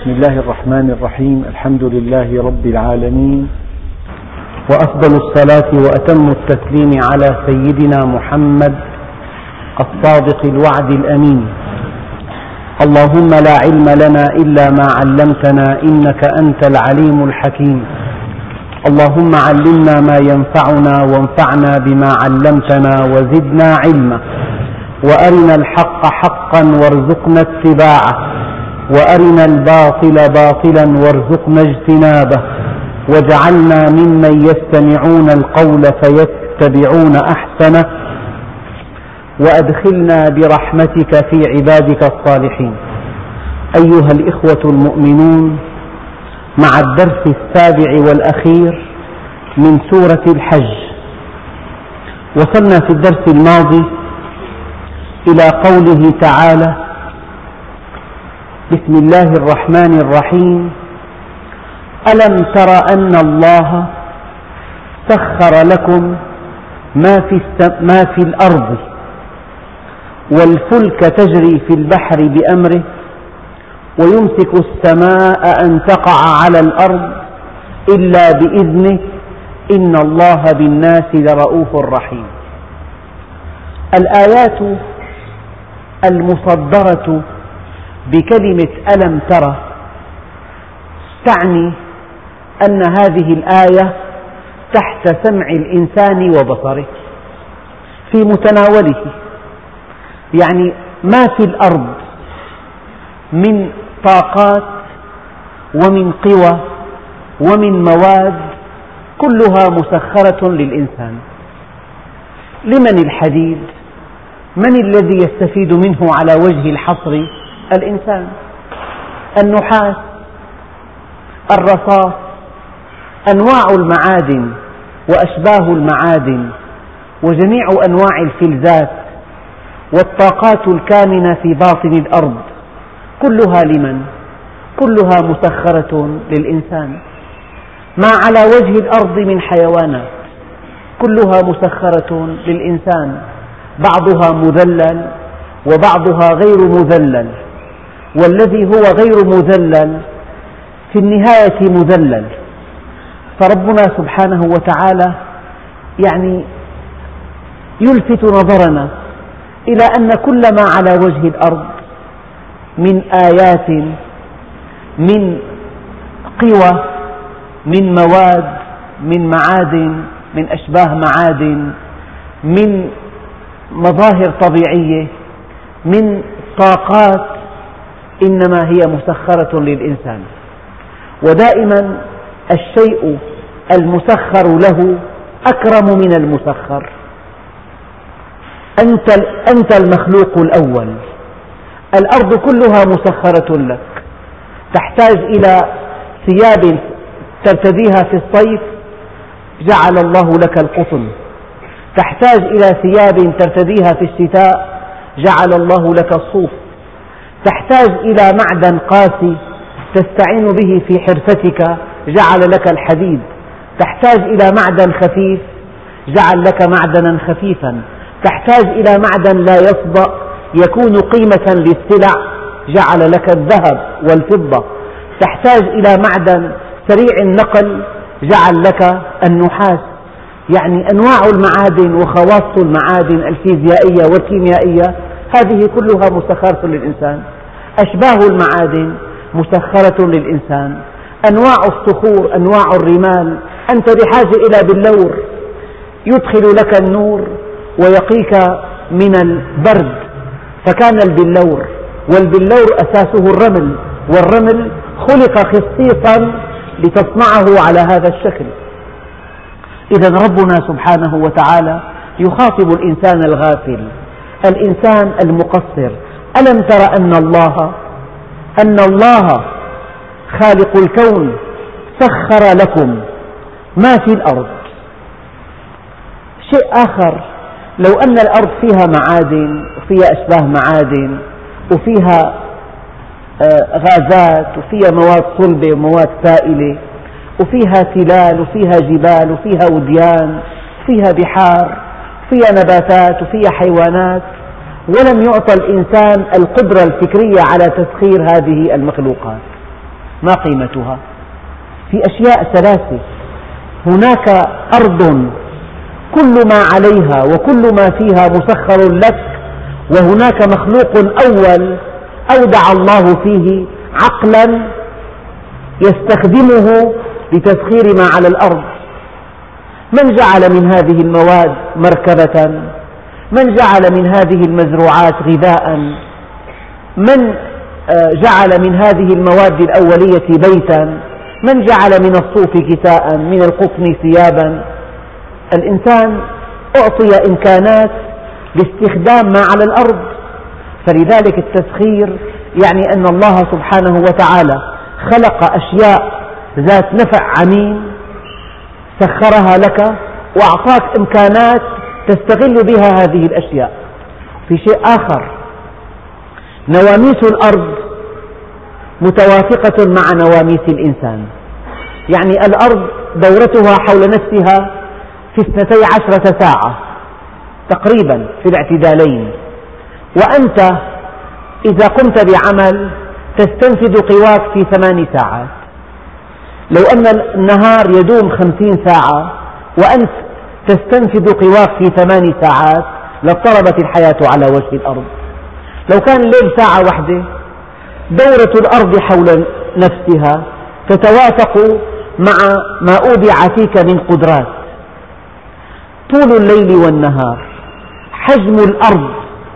بسم الله الرحمن الرحيم. الحمد لله رب العالمين، وأفضل الصلاة وأتم التسليم على سيدنا محمد الصادق الوعد الأمين. اللهم لا علم لنا إلا ما علمتنا إنك أنت العليم الحكيم. اللهم علمنا ما ينفعنا وانفعنا بما علمتنا وزدنا علما، وأرنا الحق حقا وارزقنا اتباعه، وأرنا الباطل باطلا وارزقنا اجتنابه، واجعلنا ممن يستمعون القول فيتبعون أحسنه، وأدخلنا برحمتك في عبادك الصالحين. أيها الإخوة المؤمنون، مع الدرس السابع والأخير من سورة الحج، وصلنا في الدرس الماضي إلى قوله تعالى: بسم الله الرحمن الرحيم: ألم تر أن الله سخر لكم ما في الأرض والفلك تجري في البحر بأمره ويمسك السماء أن تقع على الأرض إلا بإذنه إن الله بالناس لرءوف رحيم. الآيات المصدرة بكلمة ألم تر تعني أن هذه الآية تحت سمع الإنسان وبصره، في متناوله، يعني ما في الأرض من طاقات ومن قوى ومن مواد كلها مسخرة للإنسان. لمن الحديد؟ من الذي يستفيد منه على وجه الحصر؟ الإنسان. النحاس، الرصاص، أنواع المعادن وأشباه المعادن وجميع أنواع الفلزات والطاقات الكامنة في باطن الأرض كلها لمن؟ كلها مسخرة للإنسان. ما على وجه الأرض من حيوانات كلها مسخرة للإنسان، بعضها مذلل وبعضها غير مذلل، والذي هو غير مذلل في النهاية مذلل. فربنا سبحانه وتعالى يعني يلفت نظرنا إلى أن كل ما على وجه الأرض من آيات، من قوى، من مواد، من معادن، من أشباه معادن، من مظاهر طبيعية، من طاقات، إنما هي مسخرة للإنسان. ودائما الشيء المسخر له أكرم من المسخر. أنت المخلوق الأول، الأرض كلها مسخرة لك. تحتاج إلى ثياب ترتديها في الصيف، جعل الله لك القطن. تحتاج إلى ثياب ترتديها في الشتاء، جعل الله لك الصوف. تحتاج إلى معدن قاسي تستعين به في حرفتك، جعل لك الحديد. تحتاج إلى معدن خفيف، جعل لك معدنا خفيفا. تحتاج إلى معدن لا يصدأ يكون قيمة للسلع، جعل لك الذهب والفضة. تحتاج إلى معدن سريع النقل، جعل لك النحاس. يعني أنواع المعادن وخواص المعادن الفيزيائية والكيميائية هذه كلها مسخرة للإنسان. أشباه المعادن مسخرة للإنسان. أنواع الصخور، أنواع الرمال، أنت بحاجة إلى بلور يدخل لك النور ويقيك من البرد، فكان البلور، والبلور أساسه الرمل، والرمل خلق خصيصا لتصنعه على هذا الشكل. إذا ربنا سبحانه وتعالى يخاطب الإنسان الغافل، الإنسان المقصر. ألم تر أن الله خالق الكون سخر لكم ما في الأرض. شيء آخر، لو أن الأرض فيها معادن وفيها أشباه معادن وفيها غازات وفيها مواد صلبة ومواد سائلة وفيها تلال وفيها جبال وفيها وديان وفيها بحار وفيها نباتات وفيها حيوانات، ولم يعطى الإنسان القدرة الفكرية على تسخير هذه المخلوقات. ما قيمتها؟ في أشياء ثلاثة: هناك أرض كل ما عليها وكل ما فيها مسخر لك، وهناك مخلوق أول أودع الله فيه عقلا يستخدمه لتسخير ما على الأرض. من جعل من هذه المواد مركبة، من جعل من هذه المزروعات غذاء، من جعل من هذه المواد الأولية بيتا، من جعل من الصوف كساء، من القطن ثيابا. الإنسان أعطي إمكانات لاستخدام ما على الأرض، فلذلك التسخير يعني أن الله سبحانه وتعالى خلق أشياء ذات نفع عميم سخرها لك وأعطاك إمكانات تستغل بها هذه الأشياء. في شيء آخر: نواميس الأرض متوافقة مع نواميس الإنسان، يعني الأرض دورتها حول نفسها في 12 ساعة تقريبا في الاعتدالين، وأنت إذا قمت بعمل تستنفذ قواك في 8 ساعات. لو أن النهار يدوم 50 ساعة وأنت تستنفذ قواك في 8 ساعات لاضطربت الحياة على وجه الأرض. لو كان الليل ساعة واحدة، دورة الأرض حول نفسها تتوافق مع ما أودع فيك من قدرات. طول الليل والنهار، حجم الأرض،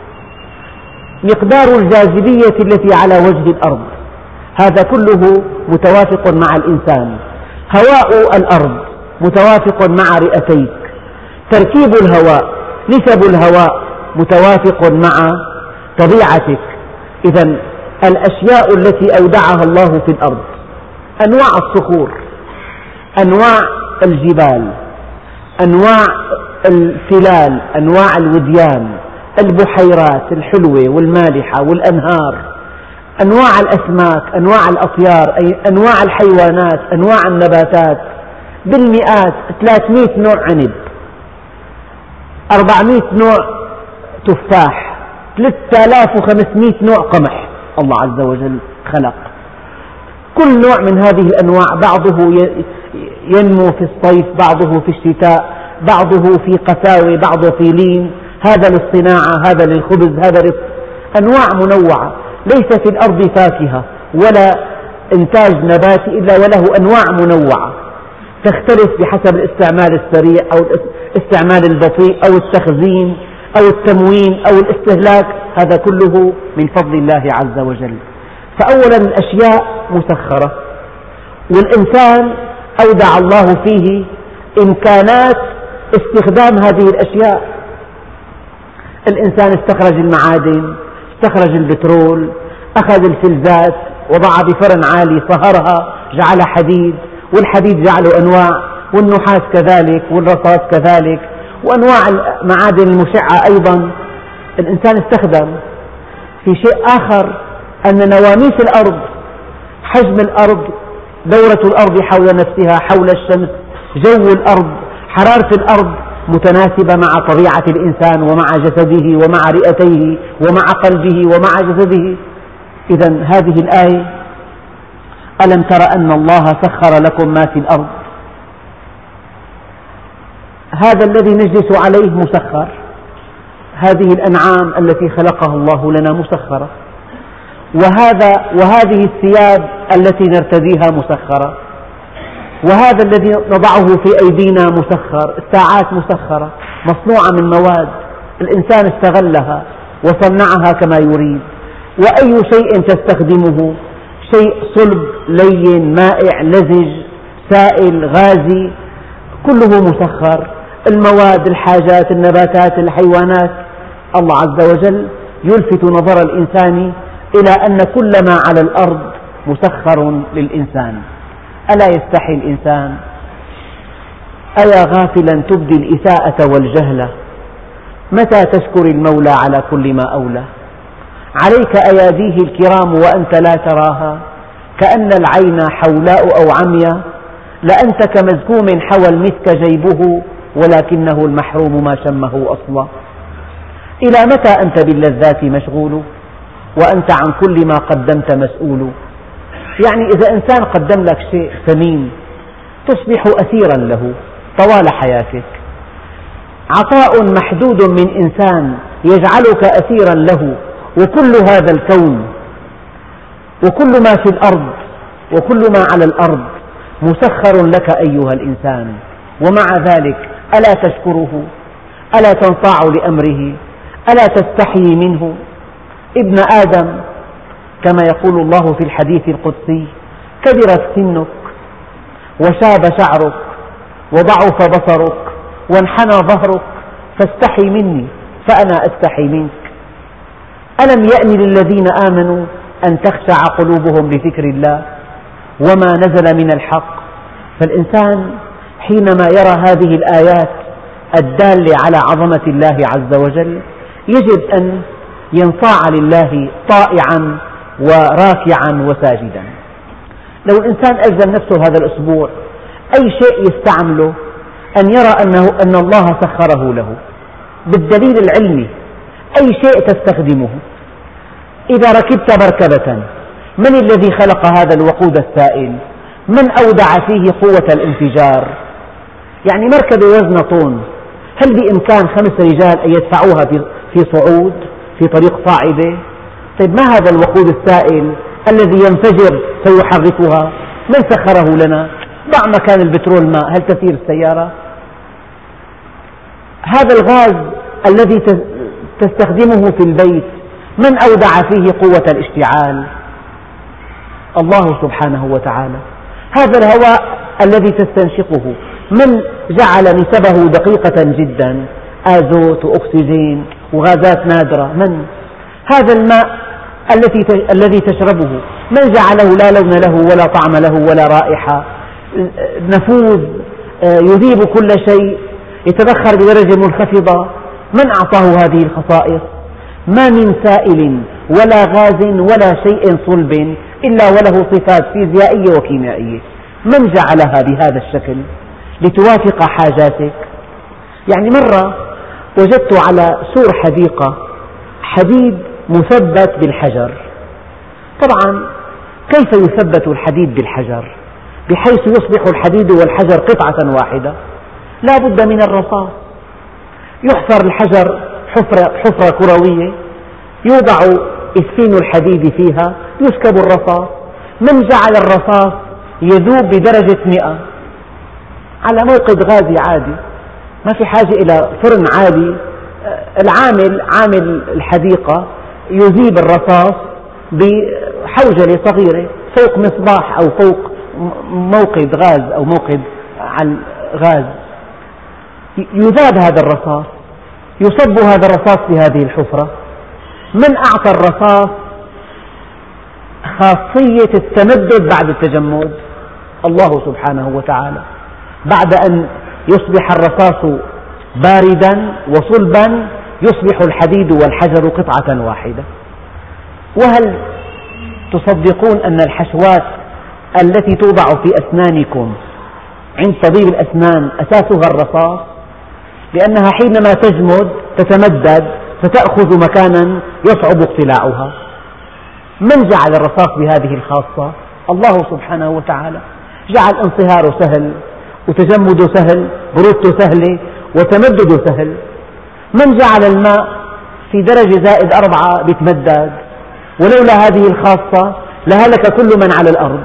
مقدار الجاذبية التي على وجه الأرض، هذا كله متوافق مع الإنسان. هواء الأرض متوافق مع رئتيك، تركيب الهواء، نسب الهواء متوافق مع طبيعتك. إذا الأشياء التي أودعها الله في الأرض، أنواع الصخور، أنواع الجبال، أنواع التلال، أنواع الوديان، البحيرات الحلوة والمالحة والأنهار، أنواع الأسماك، أنواع الأطيار، أنواع الحيوانات، أنواع النباتات، بالمئات. 300 نوع عنب، 400 نوع تفاح، 3500 نوع قمح الله عز وجل خلق. كل نوع من هذه الأنواع بعضه ينمو في الصيف، بعضه في الشتاء، بعضه في قساوة، بعضه في لين، هذا للصناعة، هذا للخبز، هذا أنواع منوعة. ليس في الأرض فاكهة ولا إنتاج نباتي إلا وله أنواع منوعة تختلف بحسب الاستعمال السريع أو الاستعمال البطيء أو التخزين أو التموين أو الاستهلاك. هذا كله من فضل الله عز وجل. فأولا الأشياء مسخرة، والإنسان أودع الله فيه إمكانات استخدام هذه الأشياء. الإنسان استخرج المعادن، استخرج البترول، أخذ الفلزات وضع بفرن عالي صهرها جعل حديد، والحديد جعله أنواع، والنحاس كذلك، والرصاص كذلك، وأنواع المعادن المشعة أيضا الإنسان استخدم. في شيء آخر أن نواميس الأرض، حجم الأرض، دورة الأرض حول نفسها، حول الشمس، جو الأرض، حرارة الأرض متناسبة مع طبيعة الإنسان ومع جسده ومع رئتيه ومع قلبه ومع جسده. إذا هذه الآية: ألم تر أن الله سخر لكم ما في الأرض، هذا الذي نجلس عليه مسخر، هذه الأنعام التي خلقها الله لنا مسخرة، وهذه الثياب التي نرتديها مسخرة، وهذا الذي نضعه في أيدينا مسخر، الساعات مسخرة مصنوعة من مواد الإنسان استغلها وصنعها كما يريد. وأي شيء تستخدمه، شيء صلب لين مائع لزج سائل غازي، كله مسخر. المواد، الحاجات، النباتات، الحيوانات. الله عز وجل يلفت نظر الإنسان إلى أن كل ما على الأرض مسخر للإنسان. ألا يستحي الإنسان؟ أيا غافلا تبدي الإساءة والجهل، متى تشكر المولى على كل ما أولى؟ عليك أياديه الكرام وأنت لا تراها، كأن العين حولاء أو عميا، لأنت كمزكوم حوى المسك جيبه، ولكنه المحروم ما شمه أصلا. إلى متى أنت باللذات مشغول، وأنت عن كل ما قدمت مسؤول؟ يعني إذا إنسان قدم لك شيء ثمين تصبح أسيرا له طوال حياتك. عطاء محدود من إنسان يجعلك أسيرا له، وكل هذا الكون وكل ما في الأرض وكل ما على الأرض مسخر لك أيها الإنسان، ومع ذلك ألا تشكره؟ ألا تنصاع لأمره؟ ألا تستحيي منه؟ ابن آدم كما يقول الله في الحديث القدسي: كبرت سنك وشاب شعرك وضعف بصرك وانحنى ظهرك فاستحي مني فأنا أستحي منك. ألم يأن للذين آمنوا أن تخشع قلوبهم لذكر الله وما نزل من الحق؟ فالإنسان حينما يرى هذه الآيات الدالة على عظمة الله عز وجل يجب أن ينصاع لله طائعا وراكعا وساجدا. لو الإنسان ألزم نفسه هذا الأسبوع أي شيء يستعمله أن يرى أن الله سخره له بالدليل العلمي. أي شيء تستخدمه، إذا ركبت مركبة من الذي خلق هذا الوقود السائل؟ من أودع فيه قوة الانفجار؟ يعني مركبة وزنها طن، هل بإمكان 5 رجال أن يدفعوها في صعود في طريق صاعدة؟ طيب ما هذا الوقود السائل الذي ينفجر سيحركها؟ من سخره لنا؟ ضع مكان البترول ماء، هل تسير السيارة؟ هذا الغاز الذي تستخدمه في البيت من أودع فيه قوة الاشتعال؟ الله سبحانه وتعالى. هذا الهواء الذي تستنشقه من جعل نسبه دقيقة جدا، آزوت وأكسجين وغازات نادرة؟ من؟ هذا الماء الذي تشربه من جعله لا لون له ولا طعم له ولا رائحة، نفوذ يذيب كل شيء، يتبخر بدرجة منخفضة؟ من أعطاه هذه الخصائص؟ ما من سائل ولا غاز ولا شيء صلب إلا وله صفات فيزيائية وكيميائية. من جعلها بهذا الشكل لتوافق حاجاتك؟ يعني مرة وجدت على سور حديقة حديد مثبت بالحجر. طبعا كيف يثبت الحديد بالحجر بحيث يصبح الحديد والحجر قطعة واحدة؟ لا بد من الرصاص. يحفر الحجر حفرة كروية، يوضع إسفين الحديد فيها، يسكب الرصاص. من جعل الرصاص يذوب بدرجة 100 على موقد غازي عادي، ما في حاجة إلى فرن عالي. عامل الحديقة يذيب الرصاص بحوجلة صغيرة فوق مصباح أو فوق موقد غاز أو موقد على الغاز، يذاب هذا الرصاص، يصب هذا الرصاص في هذه الحفرة. من أعطى الرصاص خاصية التمدد بعد التجمد؟ الله سبحانه وتعالى. بعد أن يصبح الرصاص باردا وصلبا يصبح الحديد والحجر قطعة واحدة. وهل تصدقون أن الحشوات التي توضع في أسنانكم عند طبيب الأسنان أساسها الرصاص؟ لأنها حينما تجمد تتمدد فتأخذ مكانا يصعب اقتلاعها. من جعل الرصاص بهذه الخاصة؟ الله سبحانه وتعالى. جعل انصهاره سهل وتجمده سهل، برودته سهلة وتمدده سهل. من جعل الماء في درجة -4 بيتمدد؟ ولولا هذه الخاصة لهلك كل من على الأرض.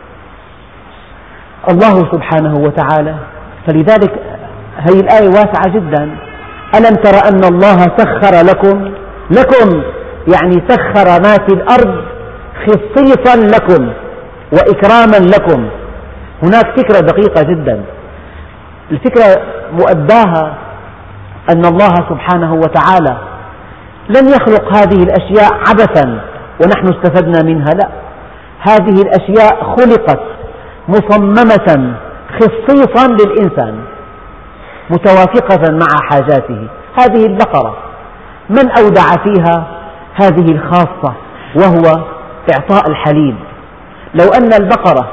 الله سبحانه وتعالى. فلذلك هذه الآية واسعة جدا. ألم تر أن الله سخر لكم يعني سخر ما في الأرض خصيصا لكم وإكراما لكم. هناك فكرة دقيقة جدا، الفكرة مؤداها أن الله سبحانه وتعالى لم يخلق هذه الأشياء عبثا ونحن استفدنا منها، لا، هذه الأشياء خلقت مصممة خصيصا للإنسان متوافقة مع حاجاته. هذه البقرة من أودع فيها هذه الخاصة وهو إعطاء الحليب. لو أن البقرة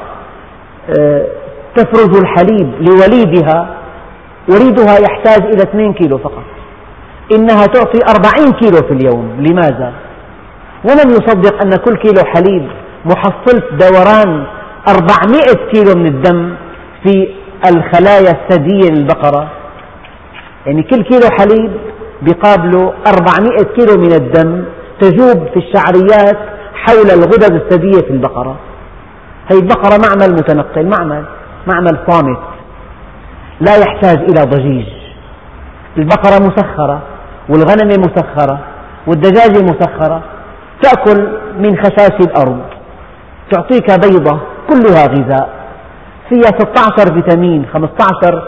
تفرز الحليب لوليدها، وليدها يحتاج إلى 2 كيلو فقط، إنها تعطي 40 كيلو في اليوم. لماذا؟ ومن يصدق أن كل كيلو حليب محصلة دوران 400 كيلو من الدم في الخلايا الثديية للبقرة. يعني كل كيلو حليب بيقابله 400 كيلو من الدم تجوب في الشعريات حول الغدد الثديية في البقرة. هذه البقرة معمل متنقل، معمل صامت لا يحتاج إلى ضجيج. البقرة مسخرة والغنم مسخرة والدجاجة مسخرة، تأكل من خشاش الأرض، تعطيك بيضة كلها غذاء فيها 16 فيتامين، 15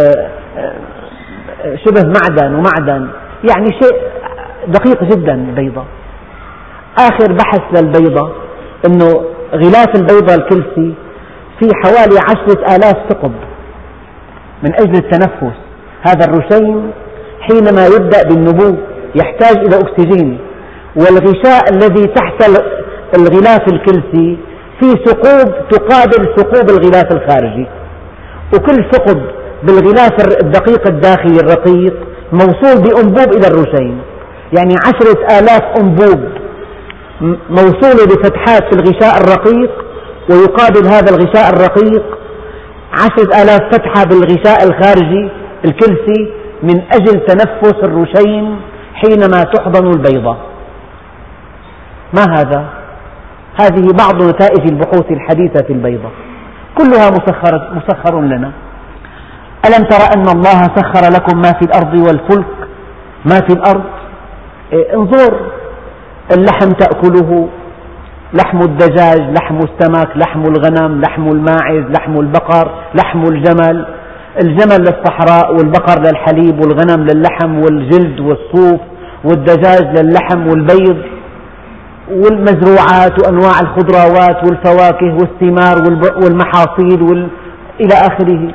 شبه معدن ومعدن، يعني شيء دقيق جدا بيضة. آخر بحث للبيضة أنه غلاف البيضة الكلسي فيه حوالي 10,000 ثقب من أجل التنفس. هذا الرشيم حينما يبدأ بالنمو يحتاج إلى أكسجين، والغشاء الذي تحت الغلاف الكلسي فيه ثقوب تقابل ثقوب الغلاف الخارجي، وكل ثقب بالغلاف الدقيق الداخلي الرقيق موصول بأنبوب إلى الرشيم، يعني 10,000 أنبوب موصولة بفتحات في الغشاء الرقيق، ويقابل هذا الغشاء الرقيق 10,000 فتحة بالغشاء الخارجي الكلسي من أجل تنفس الرشيم حينما تحضن البيضة. ما هذا؟ هذه بعض نتائج البحوث الحديثة في البيضة، كلها مسخر لنا. ألم تر أن الله سخر لكم ما في الأرض والفلك ما في الأرض؟ انظر، اللحم تأكله، لحم الدجاج، لحم السمك، لحم الغنم، لحم الماعز، لحم البقر، لحم الجمل، الجمل للصحراء والبقر للحليب والغنم للحم والجلد والصوف، والدجاج للحم والبيض، والمزروعات وأنواع الخضروات والفواكه والثمار والمحاصيل إلى آخره.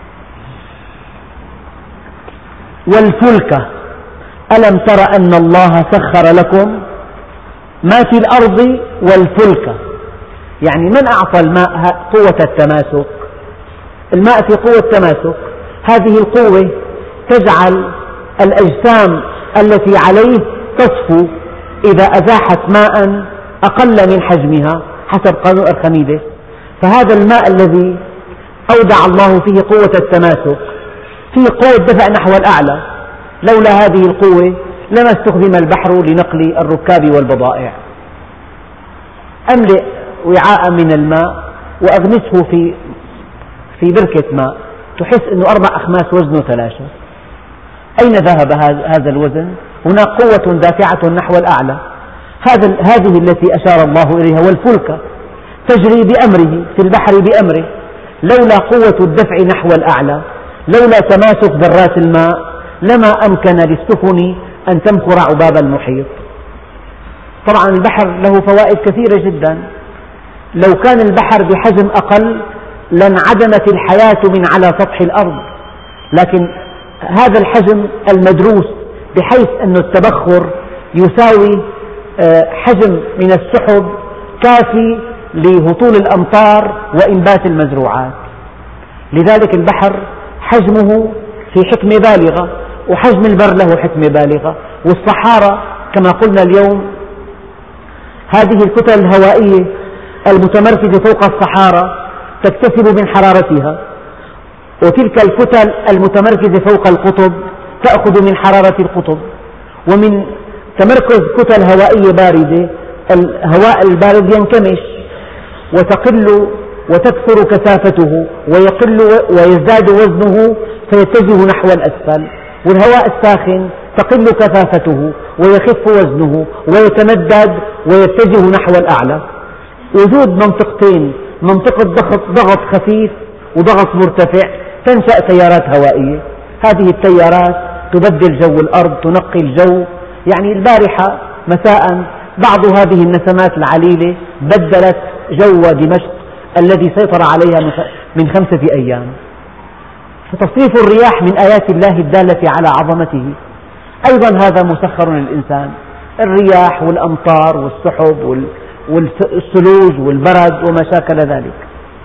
والفلك، ألم تر أن الله سخر لكم ما في الأرض والفلك، يعني من أعطى الماء قوة التماسك؟ الماء في قوة تماسك، هذه القوة تجعل الأجسام التي عليه تصفو إذا أزاحت ماء أقل من حجمها حسب قانون أرخميدس. فهذا الماء الذي أودع الله فيه قوة التماسك فيه قوة دفع نحو الأعلى، لولا هذه القوة لما استخدم البحر لنقل الركاب والبضائع. أملئ وعاء من الماء وأغمسه في بركة ماء، تحس أنه 4 أخماس وزنه 3. أين ذهب هذا الوزن؟ هناك قوة دافعة نحو الأعلى، هذه التي أشار الله إليها. والفلك تجري بأمره في البحر بأمره، لولا قوة الدفع نحو الأعلى، لولا تماسك ذرات الماء، لما أمكن للسفن أن تمخر عباب المحيط. طبعا البحر له فوائد كثيرة جدا، لو كان البحر بحجم أقل لانعدمت الحياة من على سطح الأرض، لكن هذا الحجم المدروس بحيث أن التبخر يساوي حجم من السحب كافي لهطول الأمطار وإنبات المزروعات. لذلك البحر حجمه في حكمة بالغة، وحجم البر له حكمة بالغة. والصحارى كما قلنا اليوم هذه الكتل الهوائية المتمركزة فوق الصحارى تكتسب من حرارتها، وتلك الكتل المتمركزة فوق القطب تأخذ من حرارة القطب. ومن تمركز كتل هوائية باردة الهواء البارد ينكمش وتقل وتكثر كثافته ويقل ويزداد وزنه فيتجه نحو الأسفل، والهواء الساخن تقل كثافته ويخف وزنه ويتمدد ويتجه نحو الأعلى. وجود منطقتين، منطقة ضغط خفيف وضغط مرتفع، تنشأ تيارات هوائية. هذه التيارات تبدل جو الأرض، تنقي الجو. يعني البارحة مساء بعض هذه النسمات العليلة بدلت جو دمشق الذي سيطر عليها من 5 أيام. فتصريف الرياح من آيات الله الدالة على عظمته. أيضا هذا مسخر للإنسان، الرياح والأمطار والسحب والثلوج والبرد وما شاكل ذلك.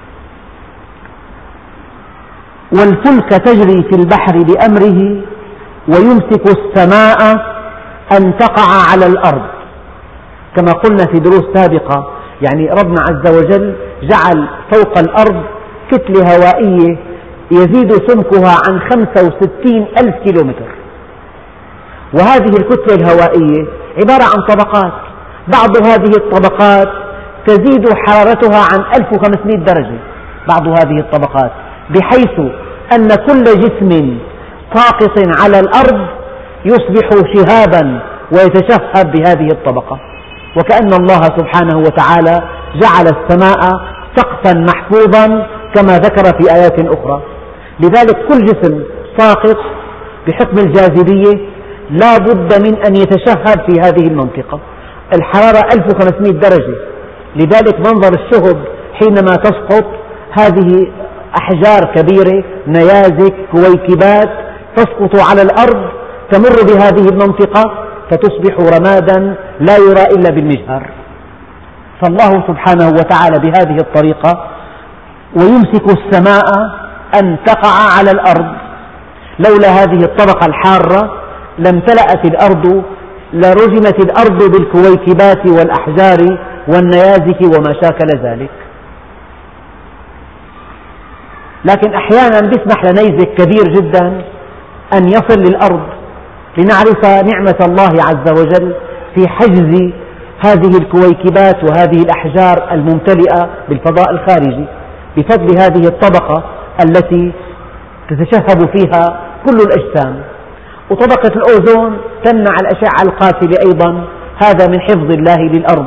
والفلك تجري في البحر بأمره ويمسك السماء أن تقع على الأرض. كما قلنا في دروس سابقة يعني ربنا عز وجل جعل فوق الأرض كتلة هوائية يزيد سمكها عن 65 ألف كيلومتر، وهذه الكتلة الهوائية عبارة عن طبقات، بعض هذه الطبقات تزيد حرارتها عن 1500 درجة، بعض هذه الطبقات، بحيث أن كل جسم ساقط على الأرض يصبح شهابا ويتشهب بهذه الطبقة، وكأن الله سبحانه وتعالى جعل السماء سقفا محفوظا كما ذكر في آيات أخرى. لذلك كل جسم ساقط بحكم الجاذبية لا بد من أن يتشهب في هذه المنطقة. الحرارة 1500 درجة، لذلك منظر الشهب حينما تسقط، هذه أحجار كبيرة، نيازك، كويكبات تسقط على الأرض تمر بهذه المنطقة فتصبح رمادا لا يرى إلا بالمجهر. فالله سبحانه وتعالى بهذه الطريقة ويمسك السماء أن تقع على الأرض، لولا هذه الطبقة الحارة لامتلأت الأرض، لرجمت الأرض بالكويكبات والأحجار والنيازك وما شاكل ذلك. لكن أحيانا يسمح لنيزك كبير جدا أن يصل للأرض، لنعرف نعمة الله عز وجل في حجز هذه الكويكبات وهذه الأحجار الممتلئة بالفضاء الخارجي بفضل هذه الطبقة التي تتشهب فيها كل الأجسام. وطبقة الأوزون تمنع الأشعة القاتلة أيضا، هذا من حفظ الله للأرض.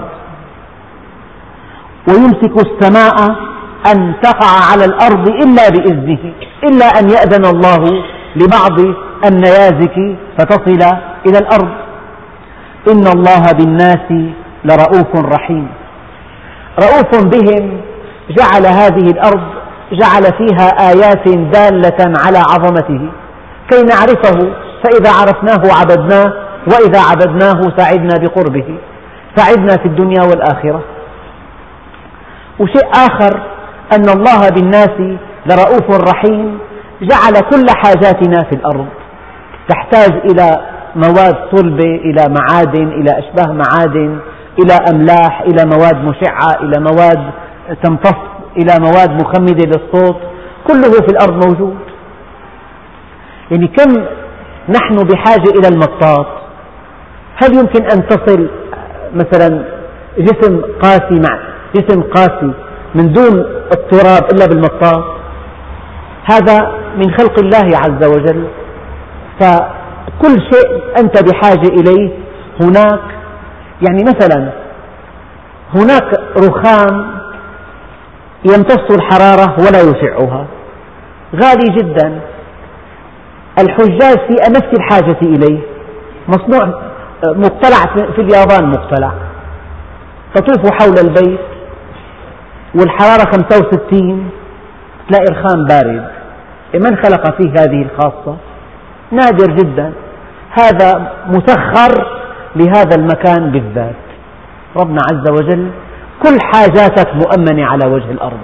ويمسك السماء أن تقع على الأرض إلا بإذنه، إلا أن يأذن الله لبعض النيازك فتصل إلى الأرض. إن الله بالناس لرؤوف رحيم. رؤوف بهم، جعل هذه الأرض جعل فيها آيات دالة على عظمته كي نعرفه، فإذا عرفناه عبدناه، وإذا عبدناه سعدنا بقربه، سعدنا في الدنيا والآخرة. وشيء آخر أن الله بالناس لرؤوف رحيم، جعل كل حاجاتنا في الأرض تحتاج إلى مواد صلبة، إلى معادن، إلى أشباه معادن، إلى أملاح، إلى مواد مشعة، إلى مواد تمتص، إلى مواد مخمدة للصوت، كله في الأرض موجود. يعني كم نحن بحاجة إلى المطاط؟ هل يمكن أن تصل مثلا جسم قاسي مع جسم قاسي من دون اضطراب إلا بالمطاط؟ هذا من خلق الله عز وجل. فكل شيء أنت بحاجة إليه هناك. يعني مثلا هناك رخام يمتص الحرارة ولا يشعها، غالي جدا، الحجاج في نفس الحاجة إليه، مصنوع مقتلع في اليابان، مقتلع، تطوف حول البيت والحرارة 65 تلاقي رخام بارد. من خلق فيه هذه الخاصة؟ نادر جدا، هذا مسخر لهذا المكان بالذات. ربنا عز وجل كل حاجاتك مؤمنة على وجه الأرض.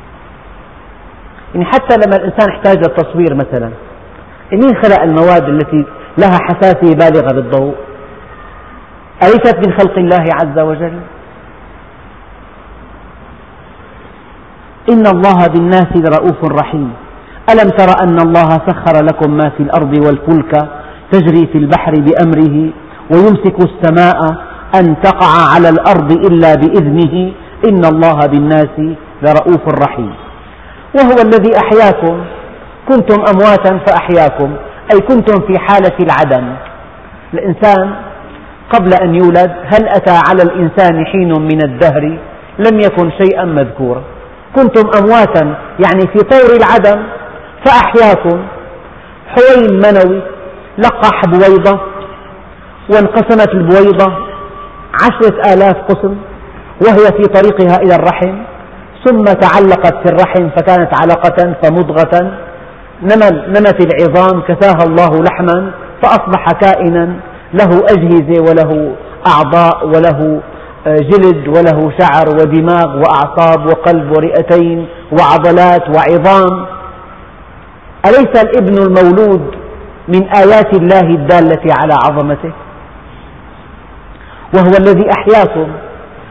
يعني حتى لما الإنسان احتاج للتصوير مثلا، مين خلق المواد التي لها حساسية بالغة بالضوء؟ أليست من خلق الله عز وجل؟ إن الله بالناس لرؤوف رحيم. ألم تر أن الله سخر لكم ما في الأرض والفلك تجري في البحر بأمره ويمسك السماء أن تقع على الأرض إلا بإذنه إن الله بالناس لرؤوف رحيم. وهو الذي أحياكم، كنتم أمواتا فأحياكم، أي كنتم في حالة العدم. الإنسان قبل أن يولد هل أتى على الإنسان حين من الدهر لم يكن شيئا مذكورا، كنتم أمواتا يعني في طور العدم فأحياكم. حويم منوي لقح بويضة وانقسمت البويضة 10,000 قسم وهي في طريقها إلى الرحم، ثم تعلقت في الرحم فكانت علقة فمضغة، نمت العظام كساها الله لحما فأصبح كائنا له أجهزة وله أعضاء وله جلد وله شعر ودماغ وأعصاب وقلب ورئتين وعضلات وعظام. أليس الابن المولود من آيات الله الدالة على عظمته؟ وهو الذي أحياكم.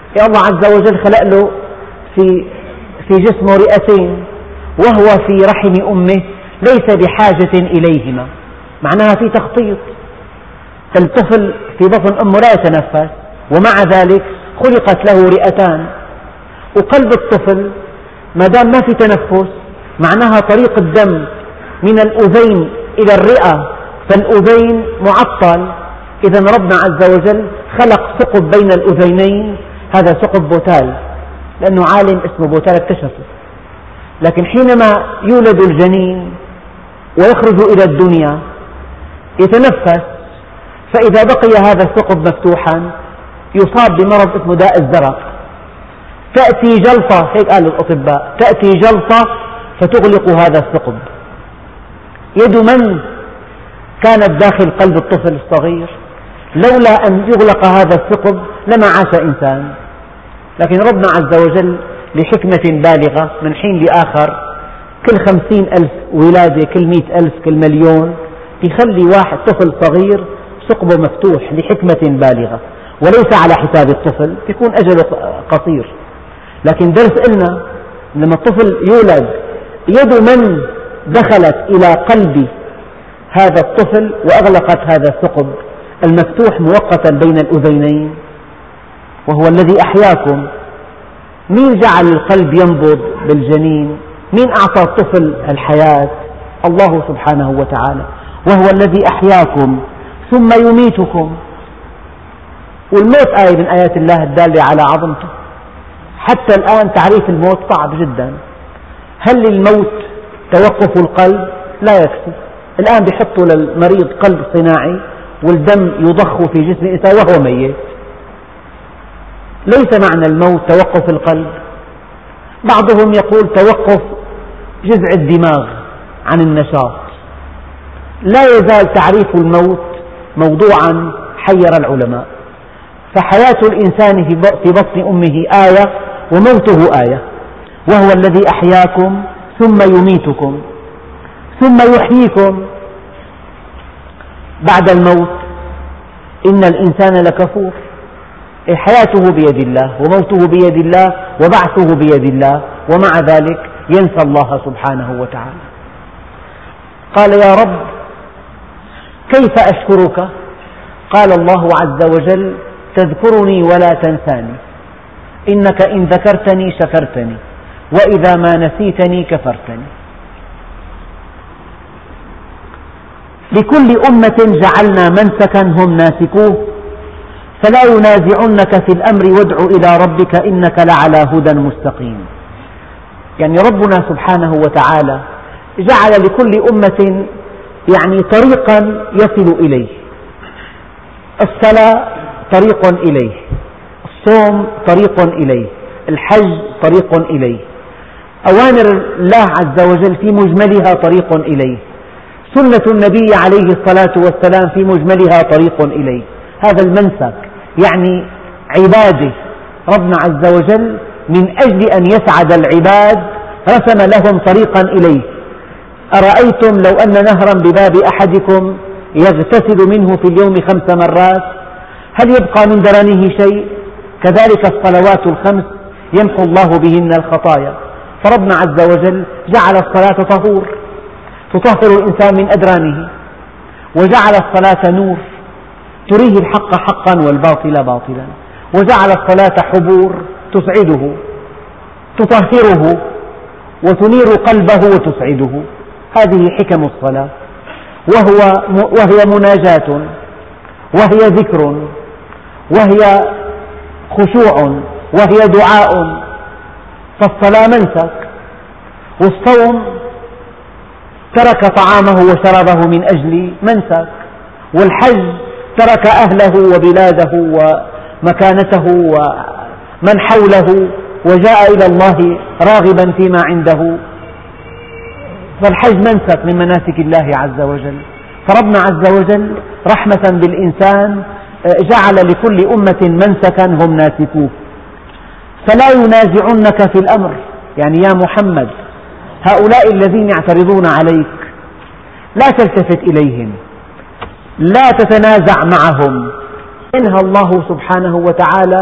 الله عز وجل خلق له في جسمه رئتين وهو في رحم أمه ليس بحاجة إليهما، معناها في تخطيط. الطفل في بطن أمه لا يتنفس، ومع ذلك خلقت له رئتان. وقلب الطفل ما دام ما في تنفس معناها طريق الدم من الأذين إلى الرئة، فالأذين معطل. إذا ربنا عز وجل خلق ثقب بين الأذينين، هذا ثقب بوتال، لأنه عالم اسمه بوتال اكتشفه. لكن حينما يولد الجنين ويخرج إلى الدنيا يتنفس، فإذا بقي هذا الثقب مفتوحا يصاب بمرض اسمه داء الزرق. تأتي جلطة، هيك قال الأطباء، تأتي جلطة فتغلق هذا الثقب. يد من كانت داخل قلب الطفل الصغير؟ لولا أن يغلق هذا الثقب لما عاش إنسان. لكن ربنا عز وجل لحكمة بالغة من حين لآخر كل 50,000 ولادة، كل 100,000، كل مليون يخلي واحد طفل صغير ثقبه مفتوح لحكمة بالغة، وليس على حساب الطفل، يكون أجله قصير. لكن درس لنا لما الطفل يولد يد من دخلت إلى قلب هذا الطفل وأغلقت هذا الثقب المفتوح مؤقتا بين الأذينين، وهو الذي أحياكم. مين جعل القلب ينبض بالجنين؟ مين أعطى الطفل الحياة؟ الله سبحانه وتعالى. وهو الذي أحياكم ثم يميتكم. والموت آية من آيات الله الدالة على عظمته. حتى الآن تعريف الموت صعب جدا. هل للموت توقف القلب؟ لا يكفي. الآن بيحطوا للمريض قلب صناعي والدم يضخ في جسم الإنسان وهو ميت. ليس معنى الموت توقف القلب، بعضهم يقول توقف جذع الدماغ عن النشاط. لا يزال تعريف الموت موضوعا حير العلماء. فحياة الإنسان في بطن أمه آية وموته آية. وهو الذي أحياكم ثم يميتكم ثم يحييكم بعد الموت. إن الإنسان لكفور. حياته بيد الله وموته بيد الله وبعثه بيد الله، ومع ذلك ينسى الله سبحانه وتعالى. قال يا رب كيف أشكرك؟ قال الله عز وجل تذكرني ولا تنساني، إنك إن ذكرتني شكرتني وإذا ما نسيتني كفرتني. لكل أمة جعلنا منسكا هم ناسكوه فلا ينازعنك في الأمر وادع إلى ربك إنك لعلى هدى مستقيم. يعني ربنا سبحانه وتعالى جعل لكل أمة طريقا يصل إليه. الصلاة طريق إليه، الصوم طريق إليه، الحج طريق إليه، أوامر الله عز وجل في مجملها طريق إليه، سنة النبي عليه الصلاة والسلام في مجملها طريق إليه. هذا المنسك يعني عباده ربنا عز وجل من أجل أن يسعد العباد رسم لهم طريقا إليه. أرأيتم لو أن نهرا بباب أحدكم يغتسل منه في اليوم 5 مرات هل يبقى من درنه شيء؟ كذلك الصلوات ال5 يمحو الله بهن الخطايا. فربنا عز وجل جعل الصلاة طهور تطهر الإنسان من أدرانه، وجعل الصلاة نور تريه الحق حقا والباطل باطلا، وجعل الصلاة حبور تسعده تطهره وتنير قلبه وتسعده. هذه حكم الصلاة، وهي مناجاة وهي ذكر وهي خشوع وهي دعاء. فالصلاة منسك، والصوم ترك طعامه وشربه من أجل منسك، والحج ترك أهله وبلاده ومكانته ومن حوله وجاء إلى الله راغبا فيما عنده. فالحج منسك من مناسك الله عز وجل. فربنا عز وجل رحمة بالإنسان جعل لكل أمة منسكا هم ناسكوه. فلا ينازعنك في الأمر، يعني يا محمد هؤلاء الذين يعترضون عليك لا تلتفت إليهم، لا تتنازع معهم. ينهى الله سبحانه وتعالى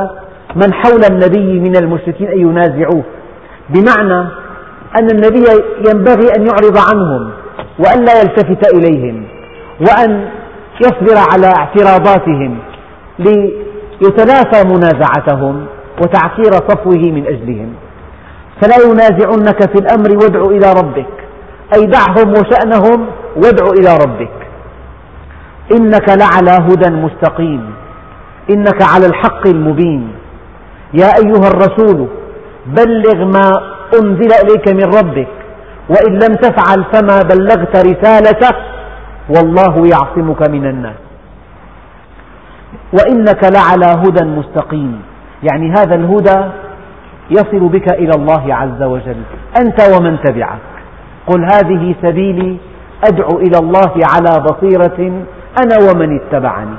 من حول النبي من المشركين أن ينازعوه، بمعنى أن النبي ينبغي أن يعرض عنهم وأن لا يلتفت إليهم وأن يصبر على اعتراضاتهم ليتلافى منازعتهم وتعكير صفوه من أجلهم. فلا ينازعنك في الأمر وادع إلى ربك، أي دعهم وشأنهم وادع إلى ربك. إنك لعلى هدى مستقيم، إنك على الحق المبين. يا أيها الرسول بلغ ما أنزل إليك من ربك، وإن لم تفعل فما بلغت رسالته والله يعصمك من الناس. وإنك لعلى هدى مستقيم، يعني هذا الهدى يصل بك إلى الله عز وجل أنت ومن تبعك. قل هذه سبيلي أدعو إلى الله على بصيرة أنا ومن اتبعني.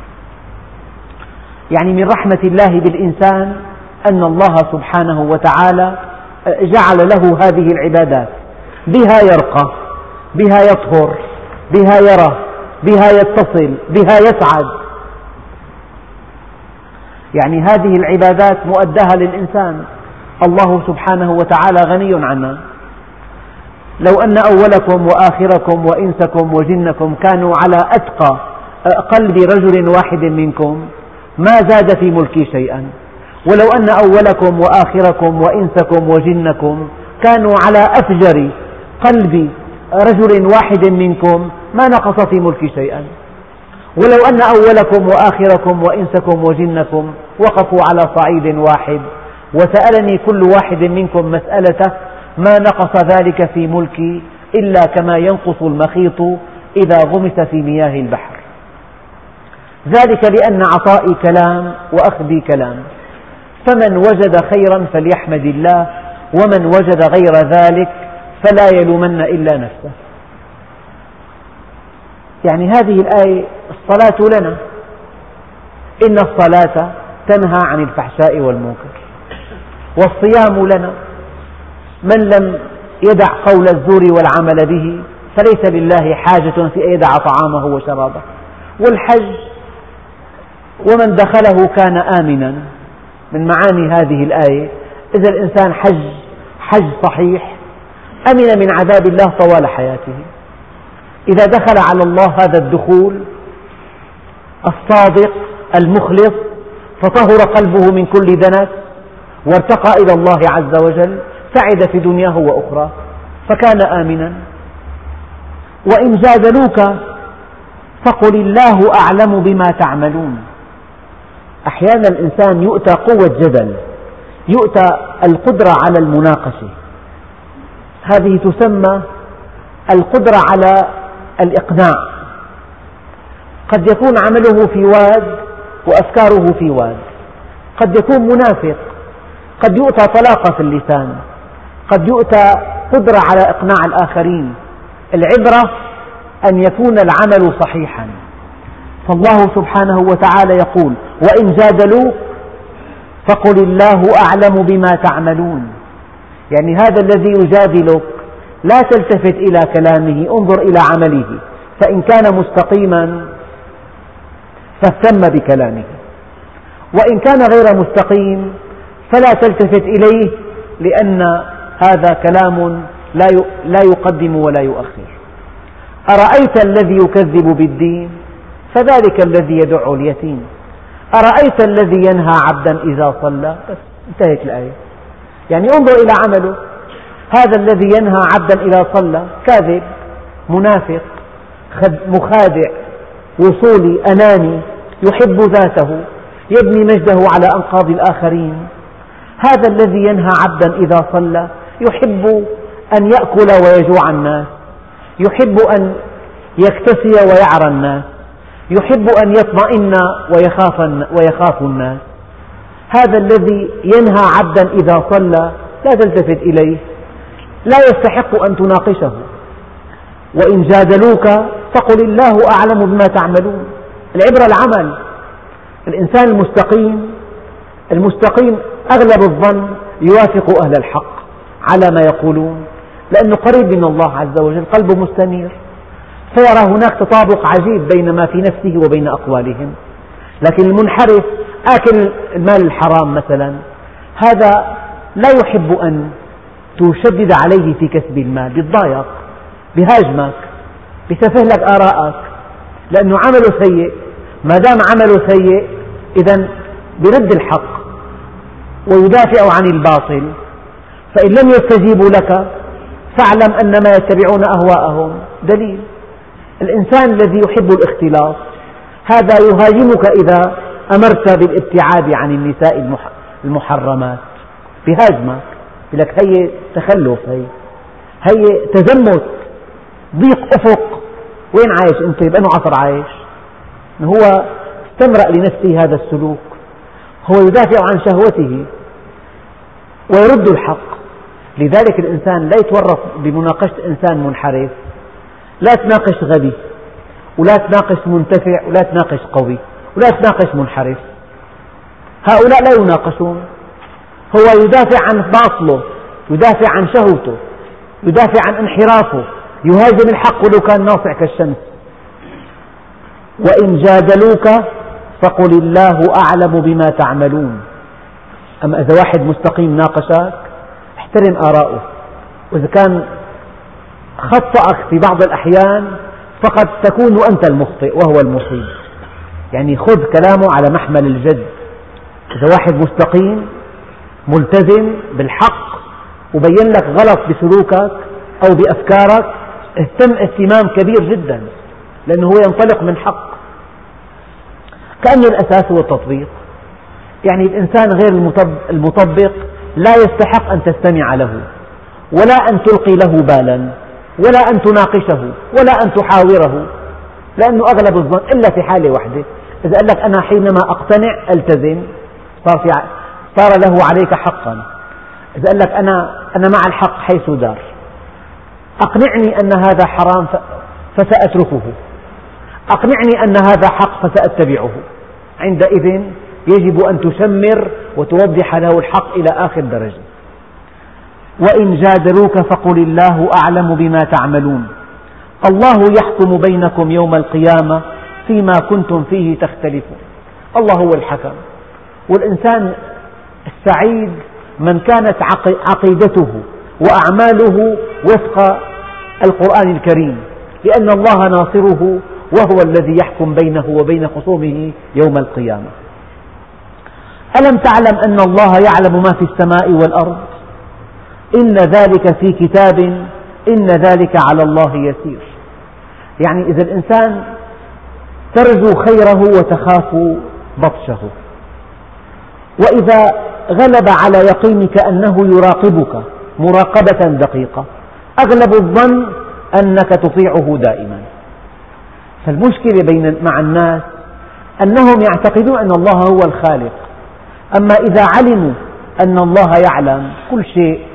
يعني من رحمة الله بالإنسان أن الله سبحانه وتعالى جعل له هذه العبادات، بها يرقى، بها يطهر، بها يرى، بها يتصل، بها يسعد. يعني هذه العبادات مؤداها للإنسان، الله سبحانه وتعالى غني عنها. لو أن أولكم وآخركم وإنسكم وجنكم كانوا على أتقى قلب رجل واحد منكم ما زاد في ملكي شيئا، ولو أن أولكم وآخركم وإنسكم وجنكم كانوا على أفجر قلب رجل واحد منكم ما نقص في ملكي شيئا، ولو أن أولكم وآخركم وإنسكم وجنكم وقفوا على صعيد واحد وسألني كل واحد منكم مسألته ما نقص ذلك في ملكي إلا كما ينقص المخيط إذا غمس في مياه البحر. ذلك لأن عطائي كلام وأخذي كلام، فمن وجد خيرا فليحمد الله، ومن وجد غير ذلك فلا يلومن إلا نفسه. يعني هذه الآية الصلاة لنا، إن الصلاة تنهى عن الفحشاء والمنكر، والصيام لنا، من لم يدع قول الزور والعمل به فليس لله حاجة في أن يدع طعامه وشرابه. والحج ومن دخله كان آمنا، من معاني هذه الآية إذا الإنسان حج صحيح أمن من عذاب الله طوال حياته. إذا دخل على الله هذا الدخول الصادق المخلص فطهر قلبه من كل دنس وارتقى إلى الله عز وجل، سعد في دنياه وأخرى فكان آمنا. وإن جادلوك فقل الله أعلم بما تعملون. أحيانا الإنسان يؤتى قوة جدل، يؤتى القدرة على المناقشة، هذه تسمى القدرة على الإقناع. قد يكون عمله في واد وأفكاره في واد، قد يكون منافق، قد يؤتى طلاقة في اللسان، قد يؤتى قدرة على إقناع الآخرين. العبرة أن يكون العمل صحيحا. فالله سبحانه وتعالى يقول وإن جادلوك فقل الله أعلم بما تعملون. يعني هذا الذي يجادلك لا تلتفت إلى كلامه، انظر إلى عمله، فإن كان مستقيما فاهتم بكلامه، وإن كان غير مستقيم فلا تلتفت إليه، لأن هذا كلام لا يقدم ولا يؤخر. أرأيت الذي يكذب بالدين فذلك الذي يدع اليتيم، أرأيت الذي ينهى عبدا إذا صلى. بس انتهت الآية. يعني انظر إلى عمله، هذا الذي ينهى عبدا إذا صلى كاذب، منافق، مخادع، وصولي، أناني، يحب ذاته، يبني مجده على أنقاض الآخرين. هذا الذي ينهى عبدا إذا صلى يحب أن يأكل ويجوع الناس، يحب أن يكتسي ويعرى الناس، يحب أن يطمئن ويخاف الناس. هذا الذي ينهى عبدا إذا صلى لا تلتفت إليه، لا يستحق أن تناقشه. وإن جادلوك فقل الله أعلم بما تعملون. العبرة العمل. الإنسان المستقيم أغلب الظن يوافق أهل الحق على ما يقولون، لأنه قريب من الله عز وجل، قلبه مستنير، فيرى هناك تطابق عجيب بين ما في نفسه وبين أقوالهم. لكن المنحرف آكل المال الحرام مثلا، هذا لا يحب أن تشدد عليه في كسب المال، يتضايق، بيهاجمك، بيسفه لك آراءك، لأنه عمله سيء. ما دام عمله سيء إذن برد الحق ويدافع عن الباطل. فإن لم يستجيبوا لك فاعلم أنما يتبعون أهواءهم. دليل: الإنسان الذي يحب الاختلاط هذا يهاجمك إذا أمرت بالابتعاد عن النساء المحرمات، بيهاجمك، يقول لك هي تخلف، هي تزمت، ضيق أفق. وين عايش أنت؟ بأنه عصر عايش؟ هو استمرأ لنفسه هذا السلوك، هو يدافع عن شهوته ويرد الحق. لذلك الإنسان لا يتورط بمناقشة إنسان منحرف. لا تناقش غبي، ولا تناقش منتفع، ولا تناقش قوي، ولا تناقش منحرف. هؤلاء لا يناقشون، هو يدافع عن باطله، يدافع عن شهوته، يدافع عن انحرافه، يهاجم الحق ولو كان ناصع كالشمس. وإن جادلوك فقل الله أعلم بما تعملون. أما إذا واحد مستقيم ناقشك احترم آراءه، وإذا كان خطأك في بعض الأحيان فقد تكون أنت المخطئ وهو المصيب، يعني خذ كلامه على محمل الجد. إذا واحد مستقيم ملتزم بالحق وبين لك غلط بسلوكك أو بأفكارك، اهتم اهتمام كبير جدا، لأنه هو ينطلق من حق. كأن الأساس هو التطبيق. يعني الإنسان غير المطبق لا يستحق أن تستمع له، ولا أن تلقي له بالا، ولا أن تناقشه، ولا أن تحاوره، لأنه أغلب الظن إلا في حالة واحدة، إذا قال لك أنا حينما أقتنع ألتزم صار له عليك حقا. إذا قال لك أنا مع الحق حيث دار، أقنعني أن هذا حرام فسأتركه، أقنعني أن هذا حق فسأتبعه، عندئذ يجب أن تشمر وتوضح له الحق إلى آخر درجة. وإن جادلوك فقل الله أعلم بما تعملون الله يحكم بينكم يوم القيامة فيما كنتم فيه تختلفون. الله هو الحكم، والإنسان السعيد من كانت عقيدته وأعماله وفق القرآن الكريم، لأن الله ناصره وهو الذي يحكم بينه وبين خصومه يوم القيامة. ألم تعلم أن الله يعلم ما في السماء والأرض؟ إن ذلك في كتاب إن ذلك على الله يسير. يعني إذا الإنسان ترجو خيره وتخاف بطشه، وإذا غلب على يقينك أنه يراقبك مراقبة دقيقة، أغلب الظن أنك تطيعه دائما. فالمشكلة مع الناس أنهم يعتقدون أن الله هو الخالق، أما إذا علموا أن الله يعلم كل شيء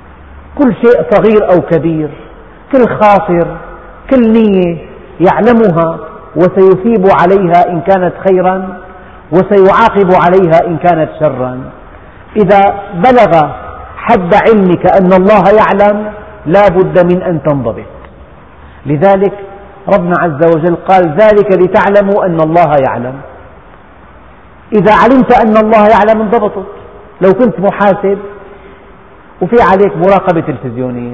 صغير أو كبير، كل خاطر، كل نية يعلمها، وسيثيب عليها إن كانت خيرا وسيعاقب عليها إن كانت شرا. إذا بلغ حد علمك أن الله يعلم لا بد من أن تنضبط. لذلك ربنا عز وجل قال ذلك لتعلموا أن الله يعلم. إذا علمت أن الله يعلم انضبطت. لو كنت محاسب وفي عليك مراقبة تلفزيونية،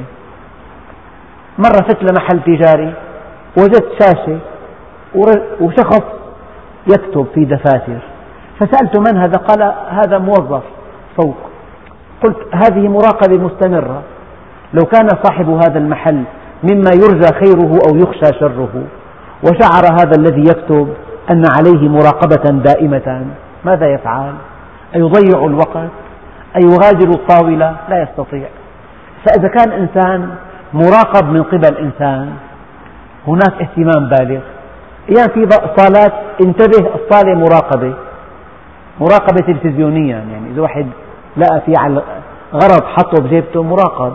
مرة فت لمحل تجاري وجدت شاشة وشخص يكتب في دفاتر، فسألت من هذا؟ قال هذا موظف فوق. قلت هذه مراقبة مستمرة، لو كان صاحب هذا المحل مما يرجى خيره أو يخشى شره، وشعر هذا الذي يكتب أن عليه مراقبة دائمة، ماذا يفعل؟ أيضيع الوقت؟ أيغادر الطاولة؟ لا يستطيع. فإذا كان إنسان مراقب من قبل إنسان هناك اهتمام بالغ. يعني في صالات انتبه، الصالة مراقبة تلفزيونية، يعني إذا واحد لقى في على غرض حطه بجيبته مراقب.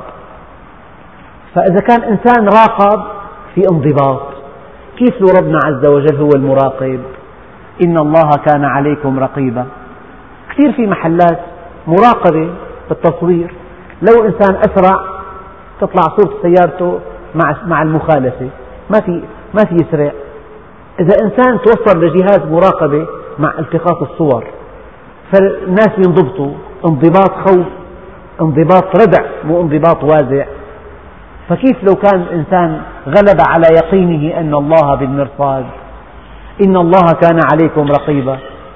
فإذا كان إنسان راقب في انضباط، كيف لو ربنا عز وجل هو المراقب؟ إن الله كان عليكم رقيبا. كثير في محلات مراقبة بالتصوير، لو إنسان أسرع تطلع صورة سيارته مع المخالفة، ما في يسرع. إذا إنسان توصل لجهاز مراقبة مع التقاط الصور، فالناس ينضبطوا انضباط خوف، انضباط ردع، مو انضباط وازع. فكيف لو كان الإنسان غلب على يقينه أن الله بالمرصاد، إن الله كان عليكم رقيبا.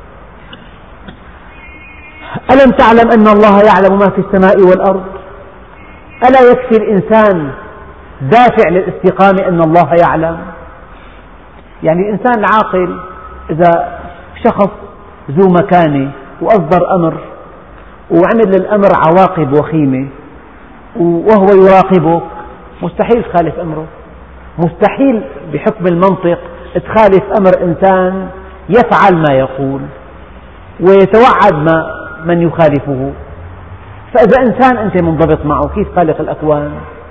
ألم تعلم أن الله يعلم ما في السماء والأرض؟ ألا يكفي الإنسان دافع للاستقامة أن الله يعلم؟ يعني الإنسان العاقل إذا شخص ذو مكانة وأصدر أمر وعمل للأمر عواقب وخيمة وهو يراقبك، مستحيل تخالف أمره. مستحيل بحكم المنطق تخالف أمر إنسان يفعل ما يقول ويتوعد من يخالفه. فإذا إنسان أنت منضبط معه، كيف خالق الأكوان؟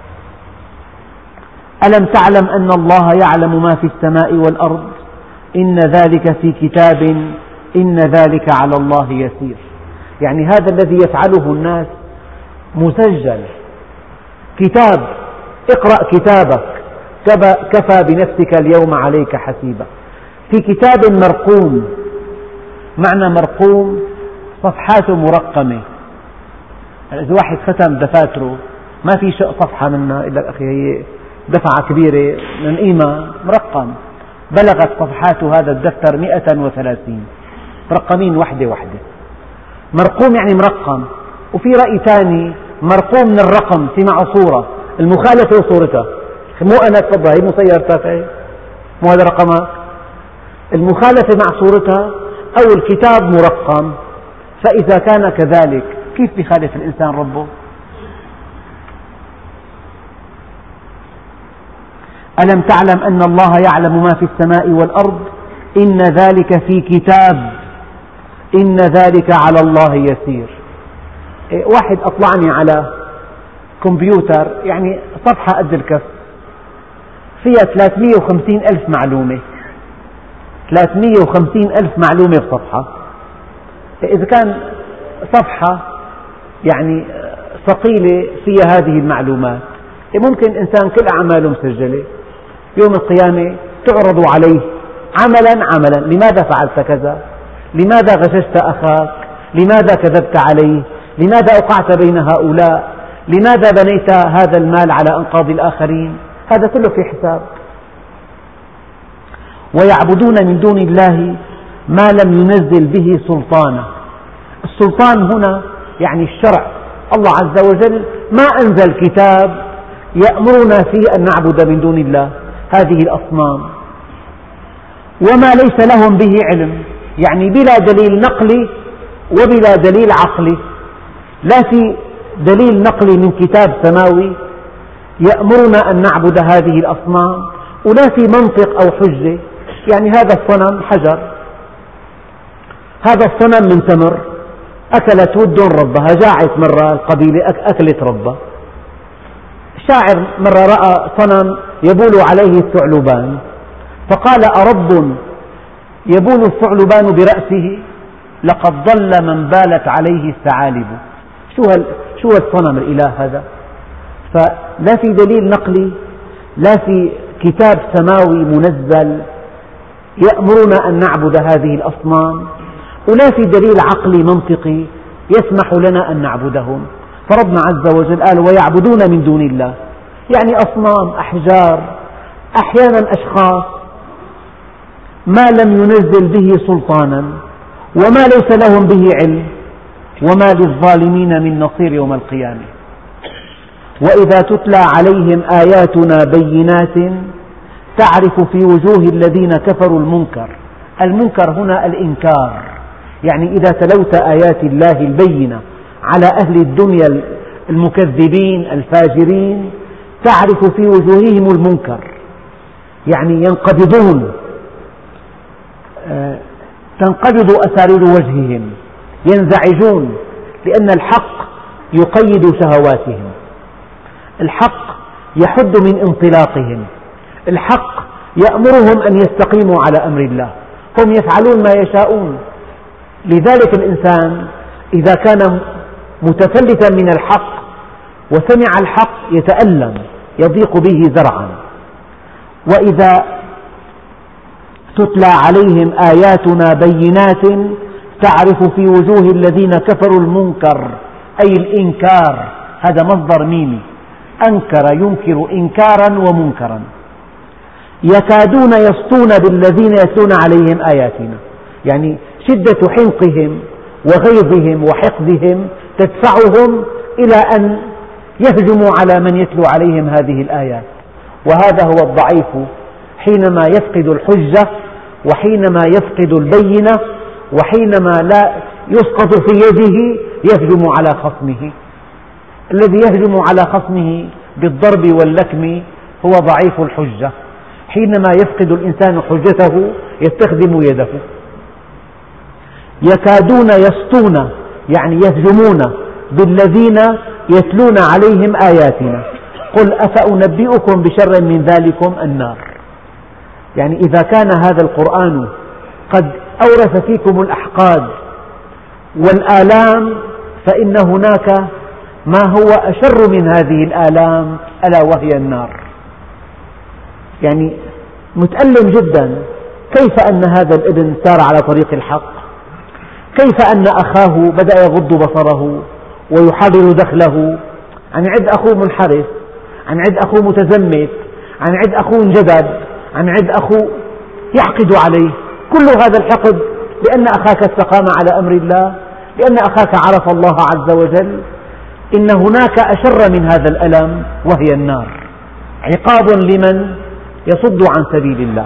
ألم تعلم أن الله يعلم ما في السماء والأرض؟ إن ذلك في كتاب إن ذلك على الله يسير. يعني هذا الذي يفعله الناس مسجل، كتاب، اقرأ كتابك كفى بنفسك اليوم عليك حسيبا. في كتاب مرقوم. معنى مرقوم صفحاته مرقمة. إذا واحد ختم دفاتره ما في صفحة منها إلا أخي هي دفعة كبيرة من قيمة، مرقم. بلغت صفحات هذا الدفتر 130، مرقمين وحدة وحدة. مرقوم يعني مرقم. وفي رأي ثاني، مرقوم من الرقم، في معه صورة، المخالفة وصورتها. مو أنا تفضل هي مو سيارتك، هي مو هذا رقمك. المخالفة مع صورتها، أو الكتاب مرقم. فإذا كان كذلك كيف بيخالف الإنسان ربه؟ ألم تعلم أن الله يعلم ما في السماء والأرض؟ إن ذلك في كتاب إن ذلك على الله يسير. واحد أطلعني على كمبيوتر، يعني صفحة قد الكف فيها 350 ألف معلومة، 350 ألف معلومة بصفحة. إذا كان صفحة يعني ثقيلة فيها هذه المعلومات، ممكن إنسان كل أعماله مسجلة، يوم القيامة تعرض عليه عملا عملا. لماذا فعلت كذا؟ لماذا غششت أخاك؟ لماذا كذبت عليه؟ لماذا أوقعت بين هؤلاء؟ لماذا بنيت هذا المال على أنقاض الآخرين؟ هذا كله في حساب. ويعبدون من دون الله ما لم ينزل به سلطانا. السلطان هنا يعني الشرع. الله عز وجل ما أنزل كتاب يأمرنا فيه أن نعبد من دون الله هذه الأصنام، وما ليس لهم به علم، يعني بلا دليل نقلي وبلا دليل عقلي. لا في دليل نقلي من كتاب سماوي يأمرنا أن نعبد هذه الأصنام، ولا في منطق أو حجة. يعني هذا الصنم حجر، هذا الصنم من تمر، أكلت ود ربها، جاعت مرة القبيلة أكلت ربها. شاعر مرة رأى صنم يبول عليه الثعلبان، فقال: أرب يبول الثعلبان برأسه؟ لقد ضل من بالت عليه الثعالب. شو الصنم الإله هذا؟ فلا في دليل نقلي، لا في كتاب سماوي منزل يأمرنا أن نعبد هذه الأصنام، ولا في دليل عقلي منطقي يسمح لنا أن نعبدهم. فربنا عز وجل قال: ويعبدون من دون الله، يعني أصنام، أحجار، أحيانا أشخاص، ما لم ينزل به سلطانا وما ليس لهم به علم، وما للظالمين من نصير يوم القيامة. وإذا تتلى عليهم آياتنا بينات تعرف في وجوه الذين كفروا المنكر. المنكر هنا الإنكار، يعني إذا تلوت آيات الله البينة على أهل الدنيا المكذبين الفاجرين تعرف في وجوههم المنكر، يعني ينقبضون، تنقبض أسارير وجههم، ينزعجون، لأن الحق يقيد شهواتهم، الحق يحد من انطلاقهم، الحق يأمرهم أن يستقيموا على أمر الله، هم يفعلون ما يشاءون. لذلك الإنسان إذا كان متفلتا من الحق وسمع الحق يتألم، يضيق به ذرعا. وإذا تتلى عليهم آياتنا بينات تعرف في وجوه الذين كفروا المنكر أي الإنكار، هذا مصدر ميمي، أنكر ينكر إنكارا ومنكرا. يكادون يسطون بالذين يتلون عليهم آياتنا، يعني شدة حنقهم وغيظهم وحقدهم تدفعهم إلى أن يهجموا على من يتلو عليهم هذه الآيات. وهذا هو الضعيف حينما يفقد الحجة، وحينما يفقد البينة، وحينما لا يسقط في يده يهجم على خصمه. الذي يهجم على خصمه بالضرب واللكم هو ضعيف الحجة. حينما يفقد الإنسان حجته يستخدم يده. يكادون يسطون يعني يهجمون بالذين يتلون عليهم آياتنا. قل أفأنبئكم بشر من ذلكم النار. يعني إذا كان هذا القرآن قد أورث فيكم الأحقاد والآلام، فإن هناك ما هو أشر من هذه الآلام، ألا وهي النار. يعني متألم جدا، كيف أن هذا الابن سار على طريق الحق، كيف أن أخاه بدأ يغض بصره ويحرر دخله، عن عد أخوه منحرف، عن عد أخوه متزمت، عن عد أخوه انجذب، عن عد أخوه يحقد عليه. كل هذا الحقد لأن أخاك استقام على أمر الله، لأن أخاك عرف الله عز وجل. إن هناك أشر من هذا الألم وهي النار، عقاب لمن يصد عن سبيل الله.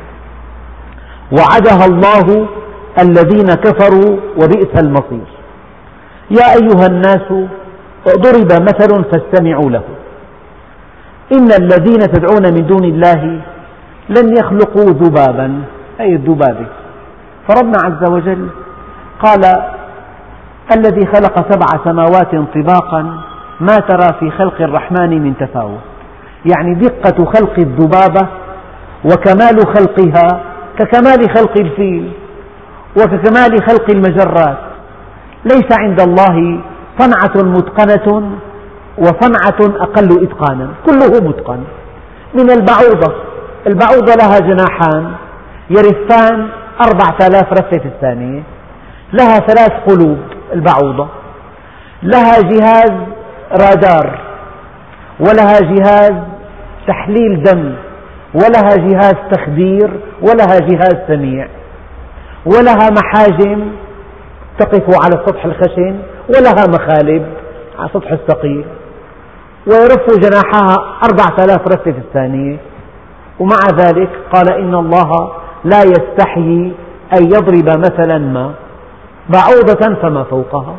وعدها الله الذين كفروا وبئس المصير. يا أيها الناس ضرب مثل فاستمعوا له، إن الذين تدعون من دون الله لن يخلقوا ذبابا، أي الذبابة. فربنا عز وجل قال الذي خلق 7 سماوات طباقا ما ترى في خلق الرحمن من تفاوت. يعني دقة خلق الذبابة وكمال خلقها ككمال خلق الفيل وككمال خلق المجرات. ليس عند الله صنعة متقنة وصنعة أقل إتقانا، كله متقن. من البعوضة، البعوضة لها جناحان يرفان 4000 رفة في الثانية، لها 3 قلوب البعوضة، لها جهاز رادار، ولها جهاز تحليل دم، ولها جهاز تخدير، ولها جهاز سميع، ولها محاجم تقف على السطح الخشن، ولها مخالب على السطح الثقيل، ويرف جناحها 4000 رفة في الثانية. ومع ذلك قال إن الله لا يستحيي أن يضرب مثلا ما بعوضة فما فوقها.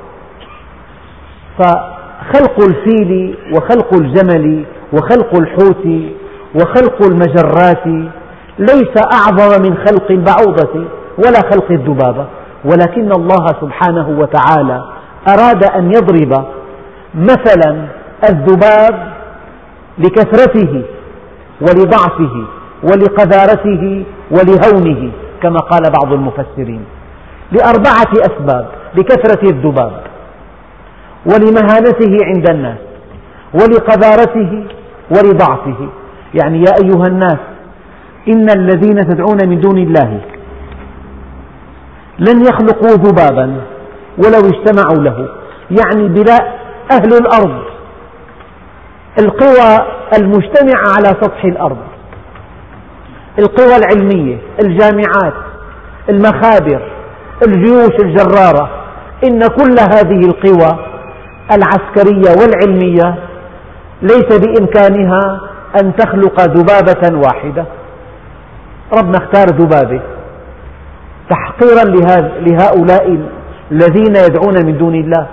فخلق الفيل وخلق الجمل وخلق الحوت وخلق المجرات ليس أعظم من خلق البعوضة ولا خلق الذبابة، ولكن الله سبحانه وتعالى أراد أن يضرب مثلا الذباب لكثرته ولضعفه ولقذارته ولهونه، كما قال بعض المفسرين، ل4 أسباب: لكثرة الذباب، ولمهانته عند الناس، ولقذارته، ولضعفه. يعني يا أيها الناس إن الذين تدعون من دون الله لن يخلقوا ذبابا ولو اجتمعوا له. يعني بلا أهل الأرض، القوى المجتمعة على سطح الأرض، القوى العلمية، الجامعات، المخابر، الجيوش الجرارة، إن كل هذه القوى العسكرية والعلمية ليس بإمكانها أن تخلق ذبابة واحدة. ربنا اختار ذبابة تحقيرا لهؤلاء الذين يدعون من دون الله.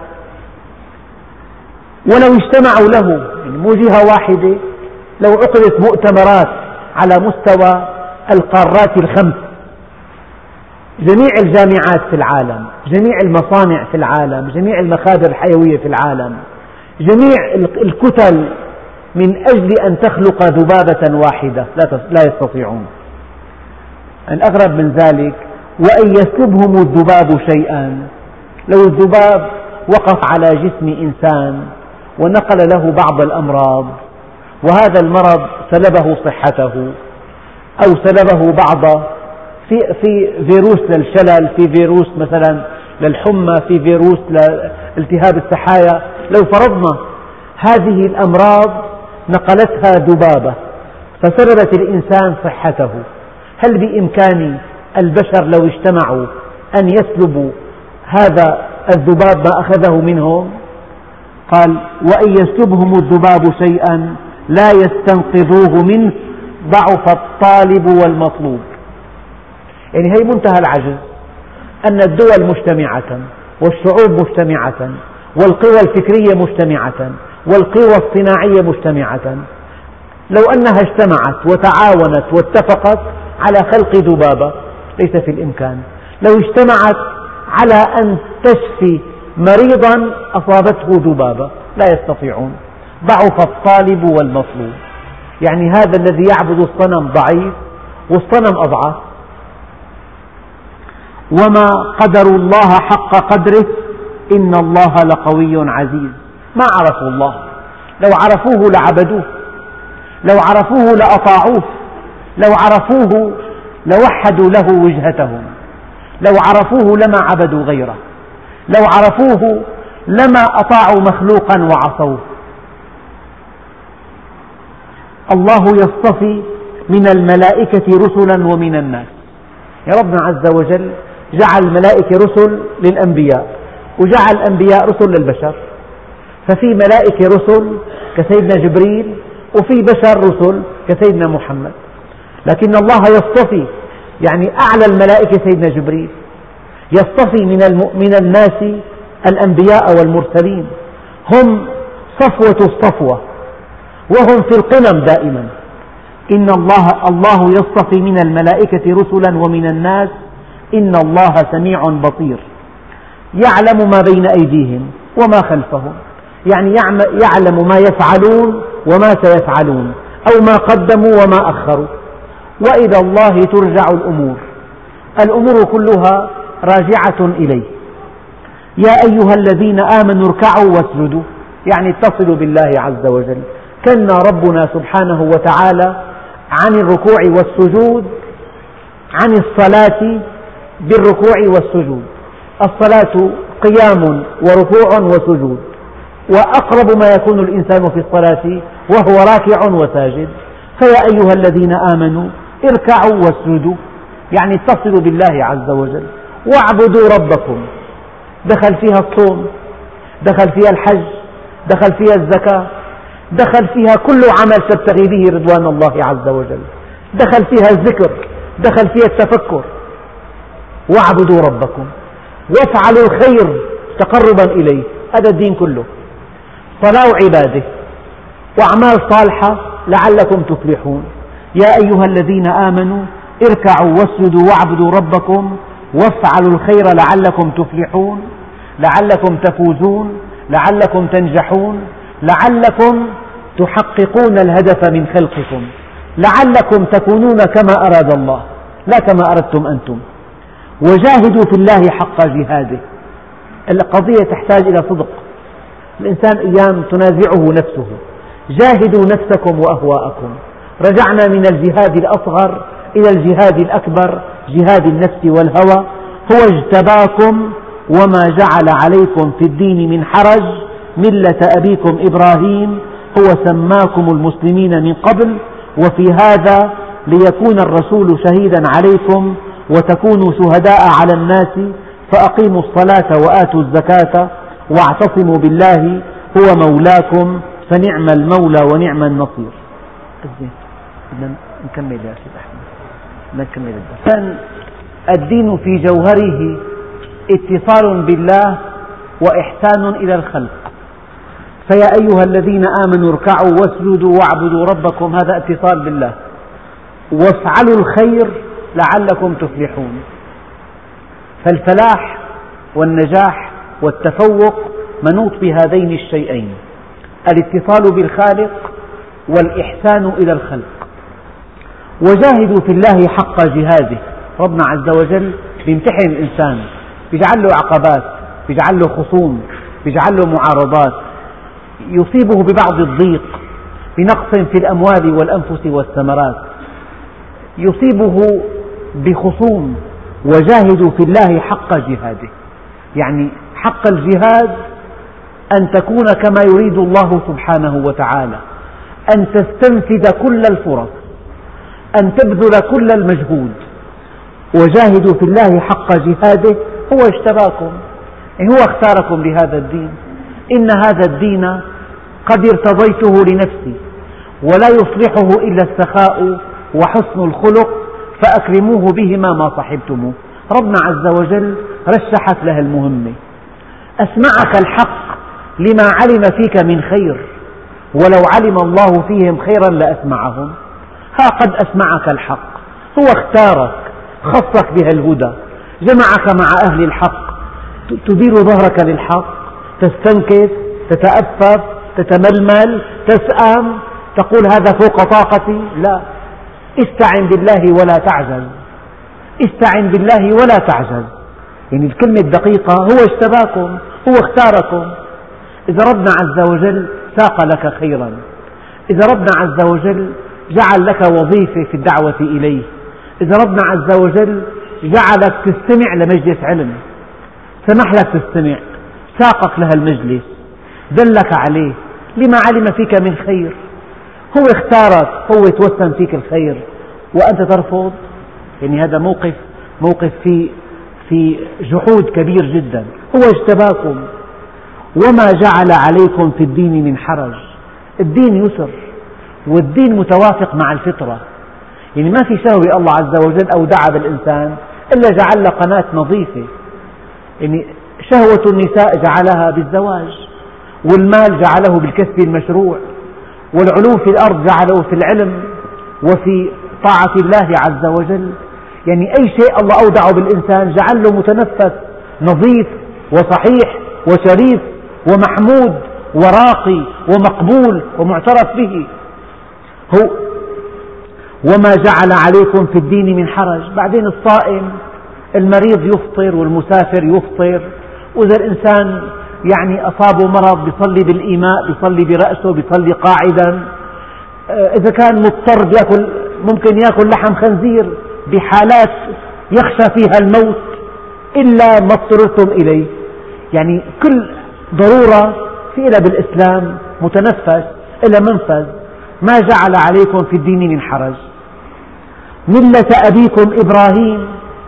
ولو اجتمعوا له، يعني مو جهة واحدة، لو عقدت مؤتمرات على مستوى القارات ال5، جميع الجامعات في العالم، جميع المصانع في العالم، جميع المخابر الحيوية في العالم، جميع الكتل، من أجل أن تخلق ذبابة واحدة لا يستطيعون. الأغرب من ذلك: وإن يسلبهم الذباب شيئا، لو الذباب وقف على جسم إنسان ونقل له بعض الأمراض، وهذا المرض سلبه صحته أو سلبه بعض، في فيروس للشلل، في فيروس مثلا للحمى، في فيروس لالتهاب السحايا. لو فرضنا هذه الأمراض نقلتها ذبابة فسلبت الإنسان صحته، هل بإمكان البشر لو اجتمعوا أن يسلبوا هذا الذباب ما أخذه منهم؟ قال: وإن يسلبهم الذباب شيئا لا يستنقذوه منه ضعف الطالب والمطلوب. يعني هي منتهى العجز، أن الدول مجتمعة والشعوب مجتمعة والقوى الفكرية مجتمعة والقوى الصناعية مجتمعة، لو أنها اجتمعت وتعاونت واتفقت على خلق ذبابة ليس في الإمكان. لو اجتمعت على أن تشفي مريضا أصابته ذبابة لا يستطيعون. ضعف الطالب والمطلوب، يعني هذا الذي يعبد الصنم ضعيف والصنم أضعف. وما قدروا الله حق قدره إن الله لقوي عزيز. ما عرفوا الله، لو عرفوه لعبدوه، لو عرفوه لأطاعوه، لو عرفوه لوحدوا له وجهتهم، لو عرفوه لما عبدوا غيره، لو عرفوه لما أطاعوا مخلوقا وعصوه. الله يصطفي من الملائكة رسلا ومن الناس. يا ربنا عز وجل جعل الملائكة رسل للأنبياء وجعل الأنبياء رسل للبشر، ففي ملائكة رسل كسيدنا جبريل وفي بشر رسل كسيدنا محمد. لكن الله يصطفي، يعني أعلى الملائكة سيدنا جبريل، يصطفي من الناس الأنبياء والمرسلين، هم صفوة الصفوة وهم في القمم دائما. إن الله يصطفي من الملائكة رسلا ومن الناس إن الله سميع بصير يعلم ما بين أيديهم وما خلفهم، يعني يعلم ما يفعلون وما سيفعلون أو ما قدموا وما أخروا. وإلى الله ترجع الأمور، الأمور كلها راجعة إليه. يا أيها الذين آمنوا اركعوا واسجدوا، يعني اتصلوا بالله عز وجل. كنا ربنا سبحانه وتعالى عن الركوع والسجود، عن الصلاة بالركوع والسجود. الصلاة قيام وركوع وسجود، وأقرب ما يكون الإنسان في الصلاة وهو راكع وساجد. فيا أيها الذين آمنوا اركعوا واسجدوا، يعني اتصلوا بالله عز وجل. واعبدوا ربكم، دخل فيها الصوم، دخل فيها الحج، دخل فيها الزكاة، دخل فيها كل عمل تبتغي به رضوان الله عز وجل، دخل فيها الذكر، دخل فيها التفكر. واعبدوا ربكم وافعلوا الخير تقربا إليه، هذا الدين كله، صلاة وعبادة وأعمال صالحة لعلكم تفلحون. يا أيها الذين آمنوا اركعوا واسجدوا واعبدوا ربكم وافعلوا الخير لعلكم تفلحون، لعلكم تفوزون، لعلكم تنجحون، لعلكم تحققون الهدف من خلقكم، لعلكم تكونون كما أراد الله لا كما أردتم أنتم. وجاهدوا في الله حق جهاده. القضية تحتاج إلى صدق، الإنسان أيام تنازعه نفسه. جاهدوا نفسكم وأهواءكم. رجعنا من الجهاد الأصغر إلى الجهاد الأكبر، جهاد النفس والهوى. هو اجتباكم وما جعل عليكم في الدين من حرج ملة أبيكم إبراهيم هو سماكم المسلمين من قبل وفي هذا ليكون الرسول شهيدا عليكم وتكونوا شهداء على الناس فأقيموا الصلاة وآتوا الزكاة واعتصموا بالله هو مولاكم فنعم المولى ونعم النصير. بدنا نكمل يا سيد أحمد، بدنا نكمل الدرس. الدين في جوهره اتصال بالله وإحسان إلى الخلق. فيا أيها الذين آمنوا اركعوا واسجدوا واعبدوا ربكم، هذا اتصال بالله. وافعلوا الخير لعلكم تفلحون. فالفلاح والنجاح والتفوق منوط بهذين الشيئين، الاتصال بالخالق والإحسان إلى الخلق. وجاهدوا في الله حق جهاده. ربنا عز وجل يمتحن الإنسان، يجعل له عقبات، يجعل له خصوم، يجعل له معارضات، يصيبه ببعض الضيق، بنقص في الأموال والأنفس والثمرات، يصيبه بخصوم. وجاهدوا في الله حق جهاده. يعني حق الجهاد أن تكون كما يريد الله سبحانه وتعالى، أن تستنفذ كل الفرص، أن تبذل كل المجهود. وجاهدوا في الله حق جهاده، هو اجتباكم، يعني هو اختاركم لهذا الدين. إن هذا الدين قد ارتضيته لنفسي، ولا يصلحه إلا السخاء وحسن الخلق، فأكرموه بهما ما صحبتموه. ربنا عز وجل رشحك لها المهمة، أسمعك الحق لما علم فيك من خير، ولو علم الله فيهم خيرا لأسمعهم. ها قد أسمعك الحق، هو اختارك، خصك بها الهدى، جمعك مع أهل الحق، تدير ظهرك للحق، تستنكف، تتأفف، تتململ، تسأم، تقول هذا فوق طاقتي. لا، استعن بالله ولا تعجز، استعن بالله ولا تعجز. يعني الكلمة الدقيقة، هو اجتباكم، هو اختاركم. إذا ربنا عز وجل ساق لك خيرا، إذا ربنا عز وجل جعل لك وظيفة في الدعوة إليه، إذا ربنا عز وجل جعلك تستمع لمجلس علم، سمح لك تستمع، ساقك لها المجلس، دلك عليه لما علم فيك من خير، هو اختارك، هو يتوسم فيك الخير وأنت ترفض. يعني هذا موقف في جحود كبير جدا. هو اجتباكم، وما جعل عليكم في الدين من حرج. الدين يسر، والدين متوافق مع الفطرة. يعني ما في شهوة الله عز وجل أودع بالإنسان إلا جعل له قناة نظيفة. يعني شهوة النساء جعلها بالزواج، والمال جعله بالكسب المشروع، والعلو في الأرض جعله في العلم وفي طاعة الله عز وجل. يعني أي شيء الله أودعه بالإنسان جعل له متنفس نظيف وصحيح وشريف ومحمود وراقي ومقبول ومعترف به. هو وما جعل عليكم في الدين من حرج. بعدين الصائم المريض يفطر والمسافر يفطر، وإذا الإنسان يعني أصابه مرض بيصلي بالإيماء، بيصلي برأسه، بيصلي قاعدا. إذا كان مضطر ممكن يأكل لحم خنزير بحالات يخشى فيها الموت إلا ما اضطررتم إليه. يعني كل ضرورة في إلى بالإسلام متنفس إلى منفذ. ما جعل عليكم في الدين من حرج. ملة أبيكم إبراهيم.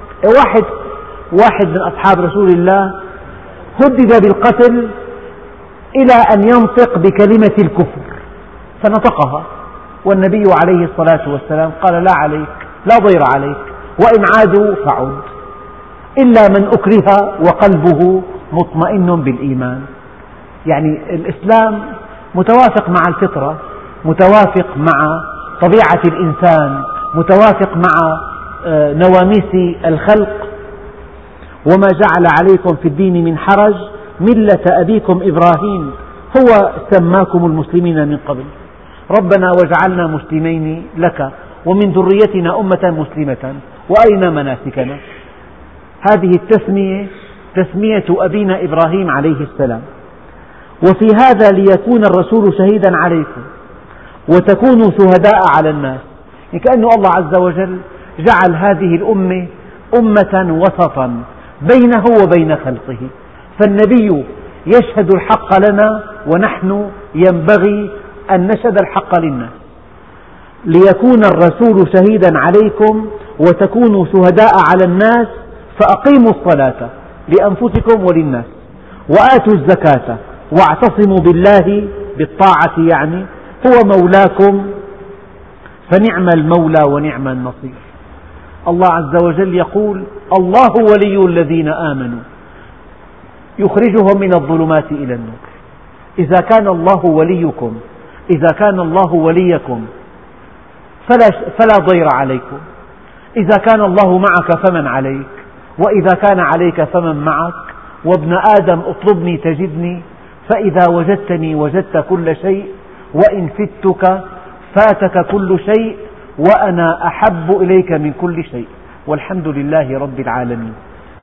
واحد من أصحاب رسول الله هدد بالقتل إلى أن ينطق بكلمة الكفر فنطقها، والنبي عليه الصلاة والسلام قال لا عليك، لا ضير عليك، وإن عادوا فعد، إلا من أكره وقلبه مطمئن بالإيمان. يعني الإسلام متوافق مع الفطرة، متوافق مع طبيعة الإنسان، متوافق مع نواميس الخلق. وما جعل عليكم في الدين من حرج ملة أبيكم إبراهيم هو سماكم المسلمين من قبل. ربنا واجعلنا مسلمين لك ومن ذريتنا أمة مسلمة وأرنا مناسكنا. هذه التسمية تسمية أبينا إبراهيم عليه السلام. وفي هذا ليكون الرسول شهيدا عليكم وتكونوا شهداء على الناس. يعني كأن الله عز وجل جعل هذه الأمة أمة وسطا بينه وبين خلقه، فالنبي يشهد الحق لنا ونحن ينبغي أن نشهد الحق للناس. ليكون الرسول شهيدا عليكم وتكونوا شهداء على الناس فأقيموا الصلاة لأنفسكم وللناس وآتوا الزكاة واعتصموا بالله بالطاعة، يعني هو مولاكم فنعم المولى ونعم النصير. الله عز وجل يقول الله ولي الذين آمنوا يخرجهم من الظلمات إلى النور. إذا كان الله وليكم، إذا كان الله وليكم فلا ضير عليكم. إذا كان الله معك فمن عليك، وإذا كان عليك فمن معك. وابن آدم اطلبني تجدني، فإذا وجدتني وجدت كل شيء، وإن فتك فاتك كل شيء، وأنا أحب إليك من كل شيء، والحمد لله رب العالمين.